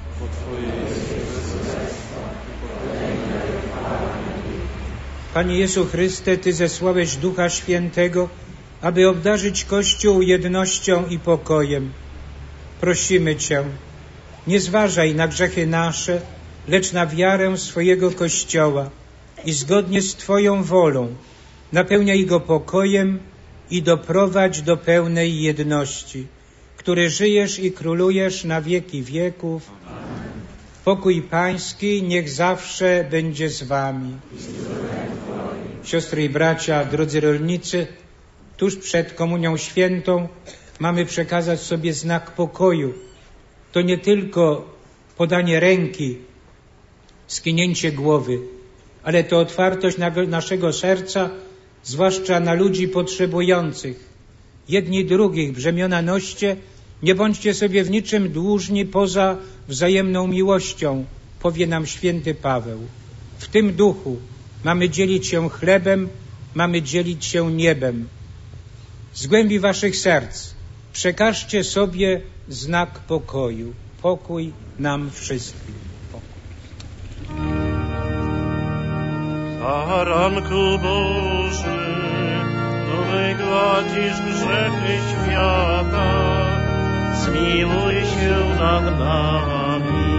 Panie Jezu Chryste, Ty zesłałeś Ducha Świętego, aby obdarzyć Kościół jednością i pokojem. Prosimy Cię, nie zważaj na grzechy nasze, lecz na wiarę swojego Kościoła i zgodnie z Twoją wolą napełniaj go pokojem i doprowadź do pełnej jedności, który żyjesz i królujesz na wieki wieków. Pokój Pański niech zawsze będzie z Wami. Siostry i bracia, drodzy rolnicy, tuż przed Komunią Świętą mamy przekazać sobie znak pokoju. To nie tylko podanie ręki, skinięcie głowy, ale to otwartość naszego serca, zwłaszcza na ludzi potrzebujących. Jedni drugich brzemiona noście, nie bądźcie sobie w niczym dłużni poza wzajemną miłością, powie nam święty Paweł. W tym duchu mamy dzielić się chlebem, mamy dzielić się niebem. Z głębi waszych serc przekażcie sobie znak pokoju. Pokój nam wszystkim. Baranku Boży, który gładzisz grzechy świata, zmiłuj się nad nami.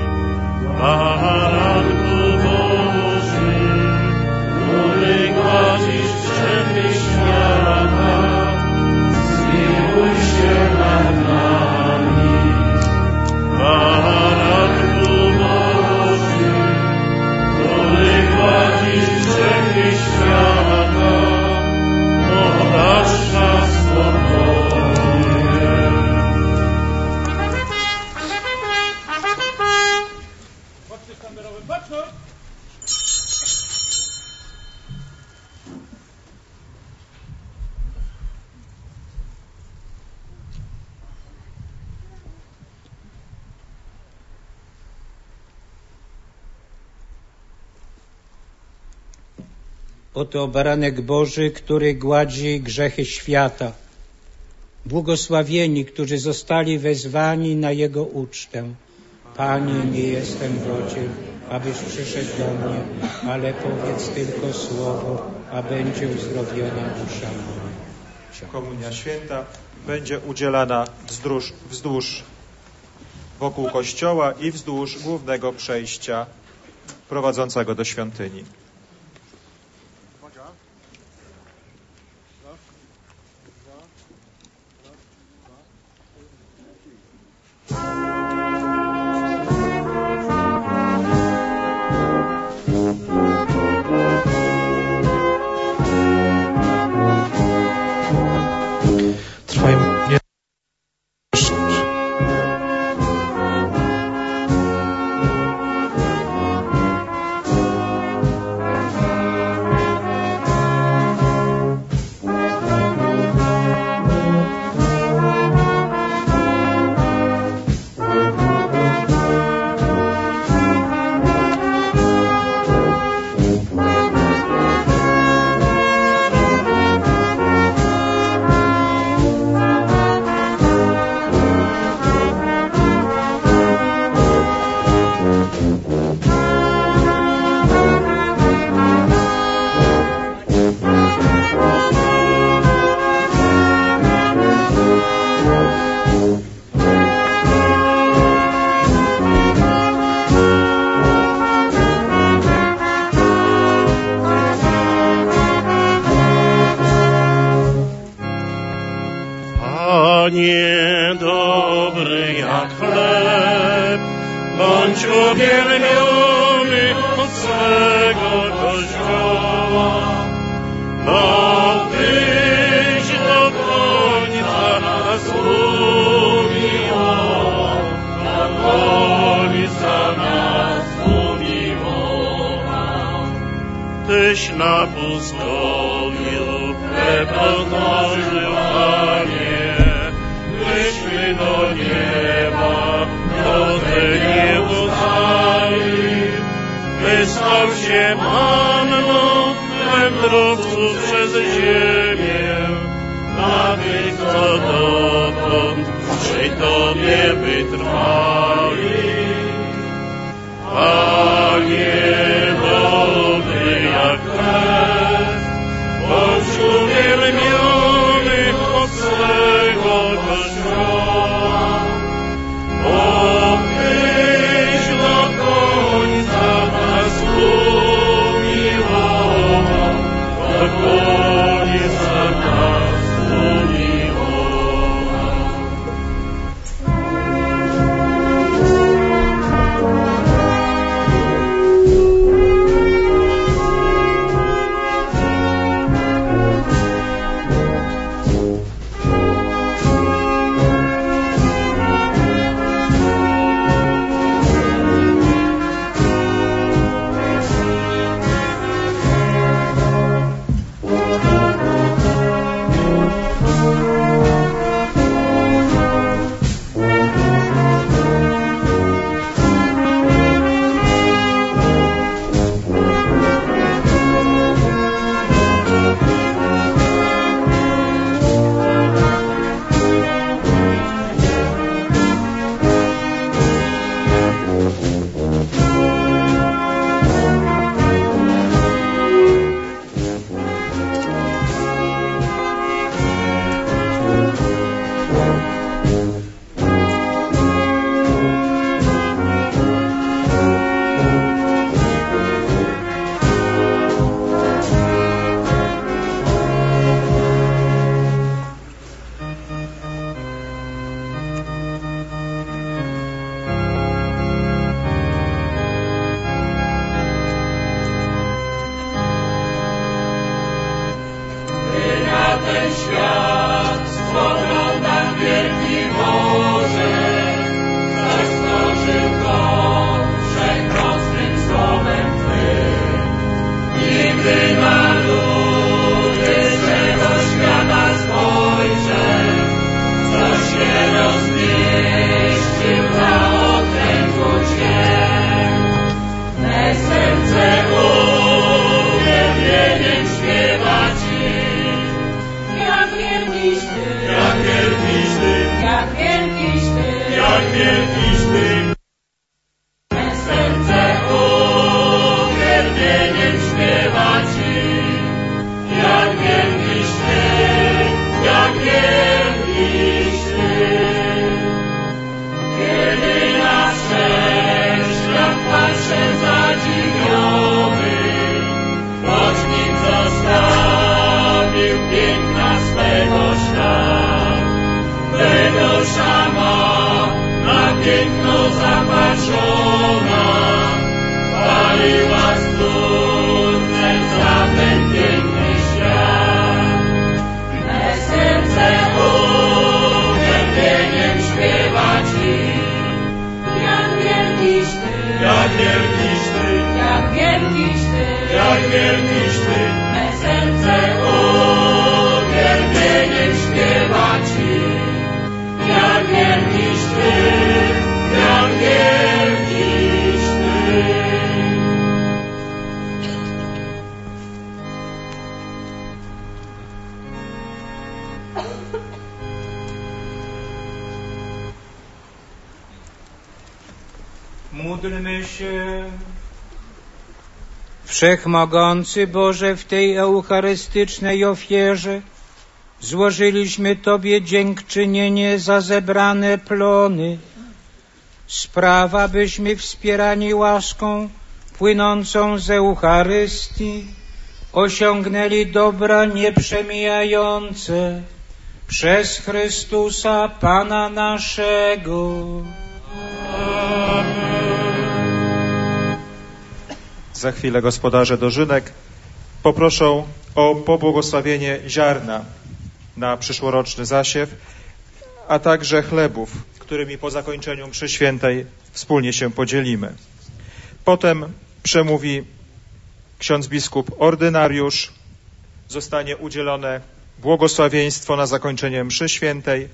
Baranku Boży, który gładzisz grzechy świata, zmiłuj się nad nami. Baranku Boży, który gładzisz grzechy świata, podasz nas pokojem. Oto baranek Boży, który gładzi grzechy świata. Błogosławieni, którzy zostali wezwani na Jego ucztę. Panie, nie jestem godzien, abyś przyszedł do mnie, ale powiedz tylko słowo, a będzie uzdrowiona dusza moja. Komunia święta będzie udzielana wzdłuż, wzdłuż wokół kościoła i wzdłuż głównego przejścia prowadzącego do świątyni. Panie dobry jak chleb, bądź uwielbiony od swego Kościoła, bo Tyś do końca nas umiłował, do końca nas umiłował. Tyś napustowił, chleb odnożył, Panie, myśmy do nieba drodze nie uznali. Wystał się manną wędrowców przez ziemię, a tych, co dotąd przy Tobie wytrwali. Panie dobry jak chleb, bądź uwielbiony od swego Kościoła, bo Tyś do końca nas umiłował, do końca nas umiłował. ramieniem śpiewać Ci, jak wielkiś Ty, jak wielkiś Ty. Kiedy na świat patrzę zadziwiony, choć nim zostawił piękna swego ślad, Ty dusza ma na piękno zapatrzona, paliła Stwórcę za ten piękny świat. Me serce uwielbieniem śpiewa Ci, jak wielkiś Ty, jak wielkiś Ty, jak wielkiś Ty, jak wielkiś Ty. Me serce uwielbieniem śpiewa Ci, jak wielkiś Ty, jak wielkiś Ty. Módlmy się. Wszechmogący Boże, w tej eucharystycznej ofierze złożyliśmy Tobie dziękczynienie za zebrane plony. Spraw, abyśmy wspierani łaską płynącą z Eucharystii osiągnęli dobra nieprzemijające przez Chrystusa Pana naszego. Za chwilę gospodarze dożynek poproszą o pobłogosławienie ziarna na przyszłoroczny zasiew, a także chlebów, którymi po zakończeniu mszy świętej wspólnie się podzielimy. Potem przemówi ksiądz biskup ordynariusz, zostanie udzielone błogosławieństwo na zakończenie mszy świętej.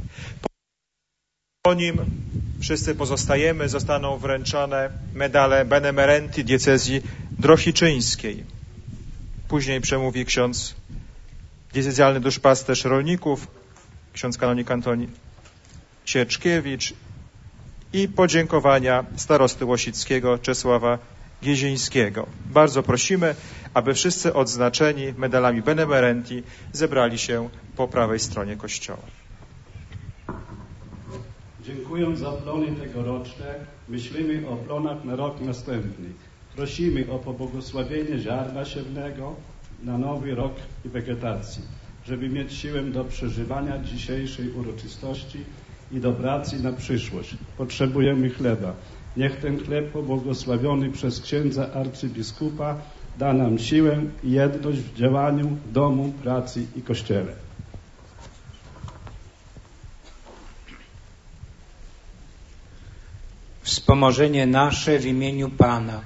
Po nim wszyscy pozostajemy, zostaną wręczone medale benemerenti diecezji drohiczyńskiej. Później przemówi ksiądz diecezjalny duszpasterz rolników, ksiądz kanonik Antoni Sieczkiewicz i podziękowania starosty Łosickiego Czesława Giezińskiego. Bardzo prosimy, aby wszyscy odznaczeni medalami benemerenti zebrali się po prawej stronie kościoła. Dziękując za plony tegoroczne, myślimy o plonach na rok następny. Prosimy o pobłogosławienie ziarna siewnego na nowy rok i wegetacji, żeby mieć siłę do przeżywania dzisiejszej uroczystości i do pracy na przyszłość. Potrzebujemy chleba. Niech ten chleb pobłogosławiony przez księdza arcybiskupa da nam siłę i jedność w działaniu, domu, pracy i kościele. Wspomożenie nasze w imieniu Pana.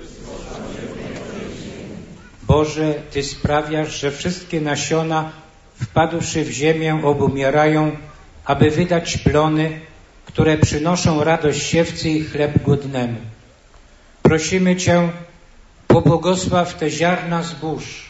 Boże, Ty sprawiasz, że wszystkie nasiona wpadłszy w ziemię obumierają, aby wydać plony, które przynoszą radość siewcy i chleb głodnemu. Prosimy Cię, pobłogosław te ziarna zbóż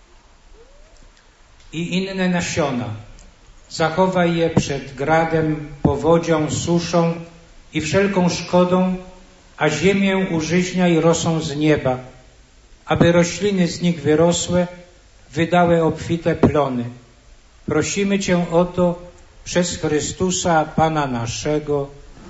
i inne nasiona. Zachowaj je przed gradem, powodzią, suszą i wszelką szkodą, a ziemię użyźniaj rosą z nieba, aby rośliny z nich wyrosłe wydały obfite plony. Prosimy Cię o to przez Chrystusa Pana naszego.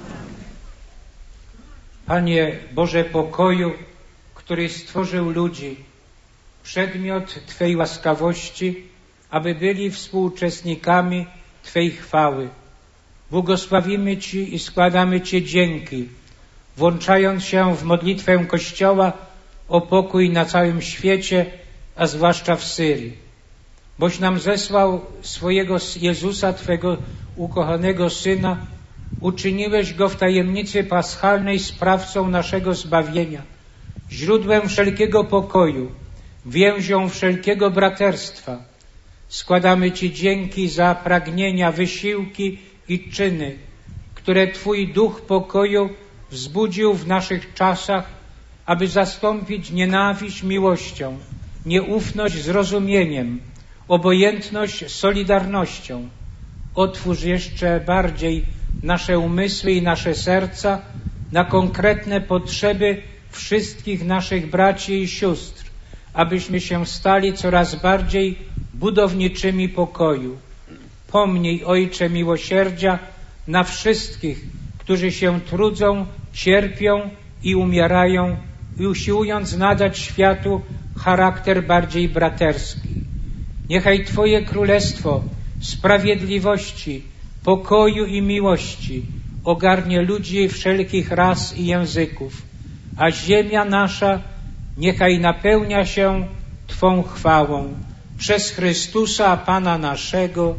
Panie Boże pokoju, który stworzył ludzi, przedmiot Twej łaskawości, aby byli współuczestnikami Twej chwały. Błogosławimy Ci i składamy Ci dzięki, włączając się w modlitwę Kościoła o pokój na całym świecie, a zwłaszcza w Syrii. Boś nam zesłał swojego Jezusa, Twego ukochanego Syna, uczyniłeś Go w tajemnicy paschalnej sprawcą naszego zbawienia, źródłem wszelkiego pokoju, więzią wszelkiego braterstwa. Składamy Ci dzięki za pragnienia, wysiłki i czyny, które Twój duch pokoju wzbudził w naszych czasach, aby zastąpić nienawiść miłością, nieufność zrozumieniem, obojętność solidarnością. Otwórz jeszcze bardziej nasze umysły i nasze serca na konkretne potrzeby wszystkich naszych braci i sióstr, abyśmy się stali coraz bardziej budowniczymi pokoju. Pomnij, Ojcze miłosierdzia, na wszystkich, którzy się trudzą, cierpią i umierają, i usiłując nadać światu charakter bardziej braterski. Niechaj Twoje Królestwo sprawiedliwości, pokoju i miłości ogarnie ludzi wszelkich ras i języków, a ziemia nasza niechaj napełnia się Twą chwałą. Przez Chrystusa Pana naszego.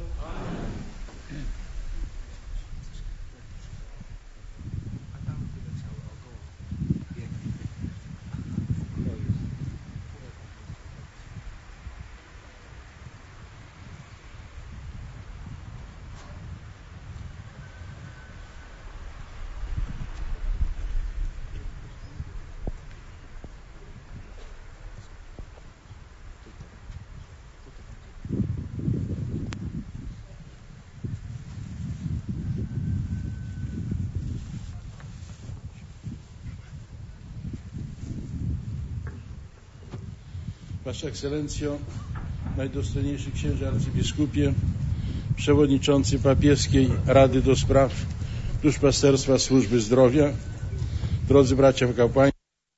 Wasza Ekscelencjo, najdostojniejszy księże arcybiskupie, przewodniczący papieskiej Rady do Spraw Duszpasterstwa Służby Zdrowia, drodzy bracia w kapłaństwie,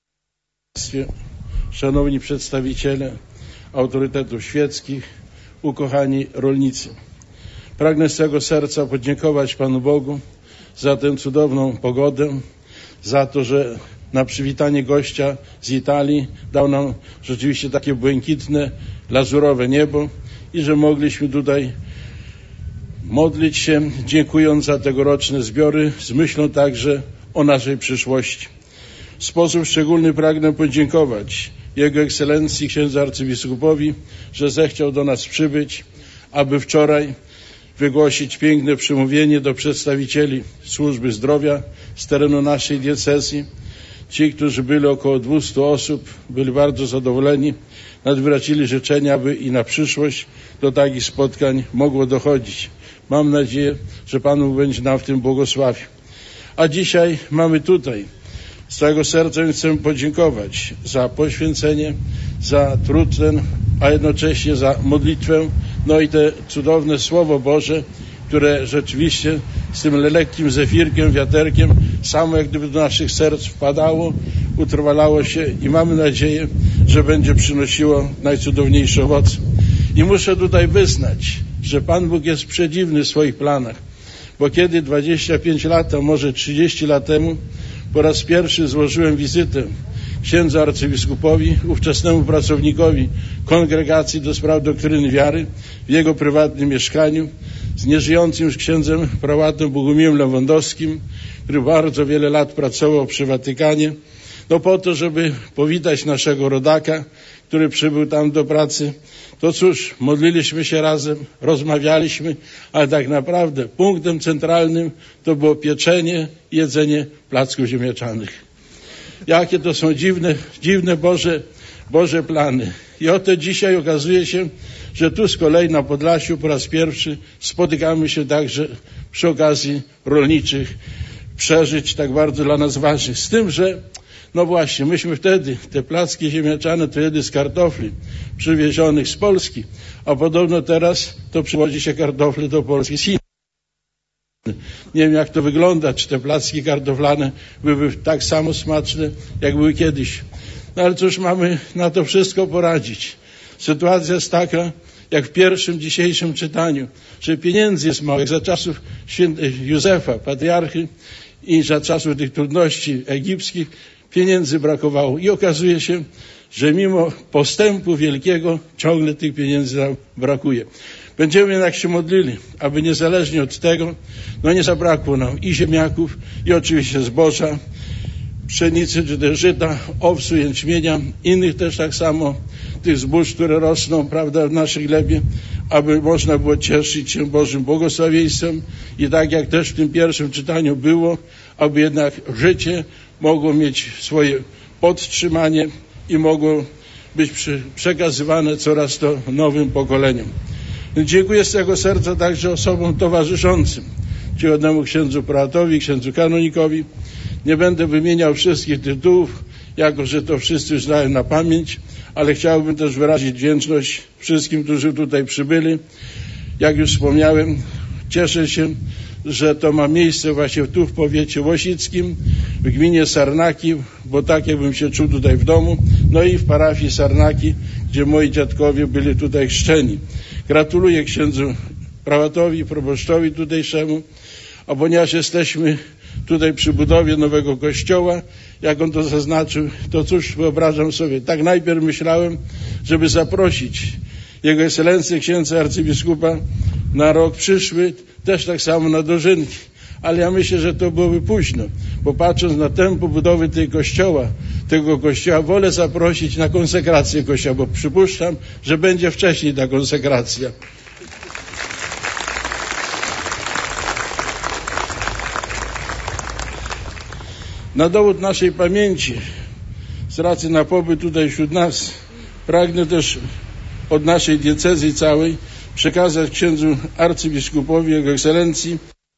szanowni przedstawiciele autorytetów świeckich, ukochani rolnicy. Pragnę z całego serca podziękować Panu Bogu za tę cudowną pogodę, za to, że na przywitanie gościa z Italii dał nam rzeczywiście takie błękitne, lazurowe niebo i że mogliśmy tutaj modlić się, dziękując za tegoroczne zbiory, z myślą także o naszej przyszłości. W sposób szczególny pragnę podziękować Jego Ekscelencji księdzu arcybiskupowi, że zechciał do nas przybyć, aby wczoraj wygłosić piękne przemówienie do przedstawicieli służby zdrowia z terenu naszej diecezji. Ci, którzy byli około dwustu osób, byli bardzo zadowoleni, nawet wyrazili życzenia, aby i na przyszłość do takich spotkań mogło dochodzić. Mam nadzieję, że Pan Bóg będzie nam w tym błogosławił. A dzisiaj mamy tutaj, z całego serca chcę podziękować za poświęcenie, za trud ten, a jednocześnie za modlitwę, no i te cudowne Słowo Boże, które rzeczywiście z tym lekkim zefirkiem, wiaterkiem, samo jak gdyby do naszych serc wpadało, utrwalało się i mamy nadzieję, że będzie przynosiło najcudowniejsze owoce. I muszę tutaj wyznać, że Pan Bóg jest przedziwny w swoich planach, bo kiedy dwadzieścia pięć lat, a może trzydzieści lat temu po raz pierwszy złożyłem wizytę księdzu arcybiskupowi, ówczesnemu pracownikowi Kongregacji do Spraw Doktryny Wiary w jego prywatnym mieszkaniu z nieżyjącym już księdzem prałatem Bogumiłem Lewandowskim, który bardzo wiele lat pracował przy Watykanie, no po to, żeby powitać naszego rodaka, który przybył tam do pracy. To cóż, modliliśmy się razem, rozmawialiśmy, ale tak naprawdę punktem centralnym to było pieczenie i jedzenie placków ziemniaczanych. Jakie to są dziwne, dziwne Boże, Boże plany. I oto dzisiaj okazuje się, że tu z kolei na Podlasiu po raz pierwszy spotykamy się także przy okazji rolniczych przeżyć tak bardzo dla nas ważnych. Z tym, że no właśnie, myśmy wtedy te placki ziemniaczane to jedli z kartofli przywiezionych z Polski, a podobno teraz to przywozi się kartofle do Polski z Chin. Nie wiem, jak to wygląda, czy te placki kartoflane były tak samo smaczne, jak były kiedyś. No ale cóż mamy na to wszystko poradzić. Sytuacja jest taka, jak w pierwszym dzisiejszym czytaniu, że pieniędzy jest mało, jak za czasów świętego Józefa, patriarchy i za czasów tych trudności egipskich pieniędzy brakowało. I okazuje się, że mimo postępu wielkiego ciągle tych pieniędzy nam brakuje. Będziemy jednak się modlili, aby niezależnie od tego, no nie zabrakło nam i ziemniaków, i oczywiście zboża, pszenicy czy też żyta, owsu, jęczmienia, innych też tak samo tych zbóż, które rosną, prawda, w naszej glebie, aby można było cieszyć się Bożym błogosławieństwem i tak jak też w tym pierwszym czytaniu było, aby jednak życie mogło mieć swoje podtrzymanie i mogło być przekazywane coraz to nowym pokoleniom. Dziękuję z całego serca także osobom towarzyszącym, czcigodnemu księdzu prałatowi, księdzu kanonikowi. Nie będę wymieniał wszystkich tytułów jako że to wszyscy już znają na pamięć, ale chciałbym też wyrazić wdzięczność wszystkim, którzy tutaj przybyli. Jak już wspomniałem, cieszę się, że to ma miejsce właśnie tu w powiecie łosickim, w gminie Sarnaki, bo tak jakbym się czuł tutaj w domu, no i w parafii Sarnaki, gdzie moi dziadkowie byli tutaj chrzczeni. Gratuluję księdzu prałatowi, proboszczowi tutejszemu, a ponieważ jesteśmy tutaj przy budowie nowego kościoła, jak on to zaznaczył, to cóż, wyobrażam sobie, tak najpierw myślałem, żeby zaprosić Jego Ekscelencję księdza arcybiskupa na rok przyszły, też tak samo na dożynki, ale ja myślę, że to byłoby późno, bo patrząc na tempo budowy tej kościoła, tego kościoła, wolę zaprosić na konsekrację kościoła, bo przypuszczam, że będzie wcześniej ta konsekracja. Na dowód naszej pamięci, z racji na pobyt tutaj wśród nas, pragnę też od naszej diecezji całej przekazać księdzu arcybiskupowi Jego Ekscelencji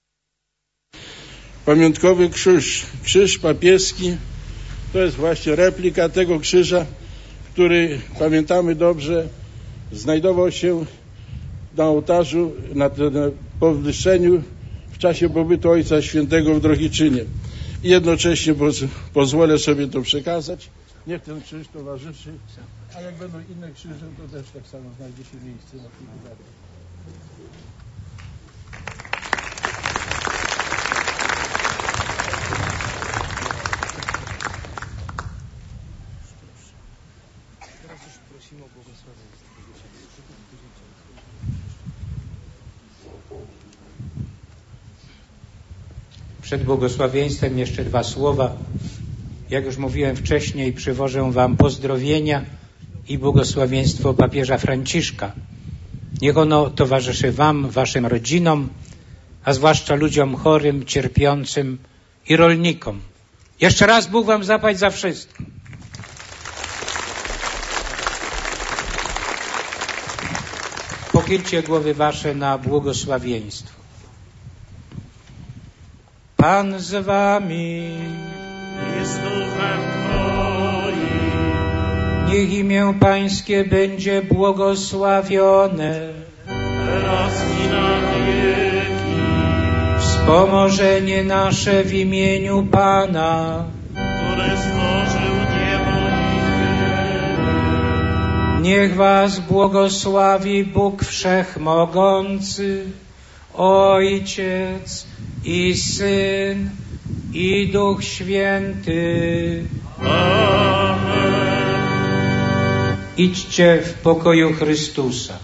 pamiątkowy krzyż, krzyż papieski. To jest właśnie replika tego krzyża, który, pamiętamy dobrze, znajdował się na ołtarzu, na, na powwyższeniu w czasie pobytu Ojca Świętego w Drohiczynie. I jednocześnie poz, pozwolę sobie to przekazać. Niech ten krzyż towarzyszy, a jak będą inne krzyże, to też tak samo znajdzie się miejsce na tym wydarzeniu. Teraz już prosimy o błogosławieństwo. Przed błogosławieństwem jeszcze dwa słowa. Jak już mówiłem wcześniej, przywożę wam pozdrowienia i błogosławieństwo papieża Franciszka. Niech ono towarzyszy wam, waszym rodzinom, a zwłaszcza ludziom chorym, cierpiącym i rolnikom. Jeszcze raz Bóg wam zapłać za wszystko. Pochylcie głowy wasze na błogosławieństwo. Pan z wami. Niech imię Pańskie będzie błogosławione. Teraz i na wieki. Wspomożenie nasze w imieniu Pana, który stworzył niebo i ziemię. Niech was błogosławi Bóg Wszechmogący, Ojciec i Syn i Duch Święty. Amen. Idźcie w pokoju Chrystusa.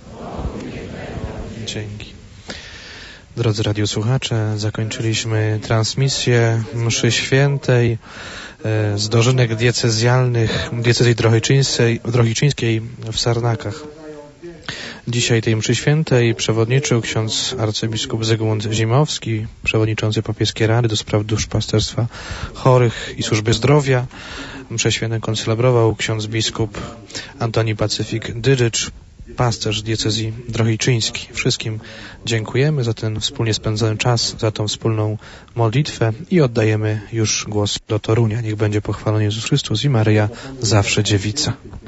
Dzięki. Drodzy radiosłuchacze, zakończyliśmy transmisję mszy świętej z dożynek diecezjalnych diecezji drohiczyńskiej, drohiczyńskiej w Sarnakach. Dzisiaj tej mszy świętej przewodniczył ksiądz arcybiskup Zygmunt Zimowski, przewodniczący papieskiej Rady do spraw duszpasterstwa chorych i służby zdrowia. Mszę świętą koncelebrował ksiądz biskup Antoni Pacyfik Dydycz, pasterz diecezji drohiczyńskiej. Wszystkim dziękujemy za ten wspólnie spędzony czas, za tą wspólną modlitwę i oddajemy już głos do Torunia. Niech będzie pochwalony Jezus Chrystus i Maryja zawsze dziewica.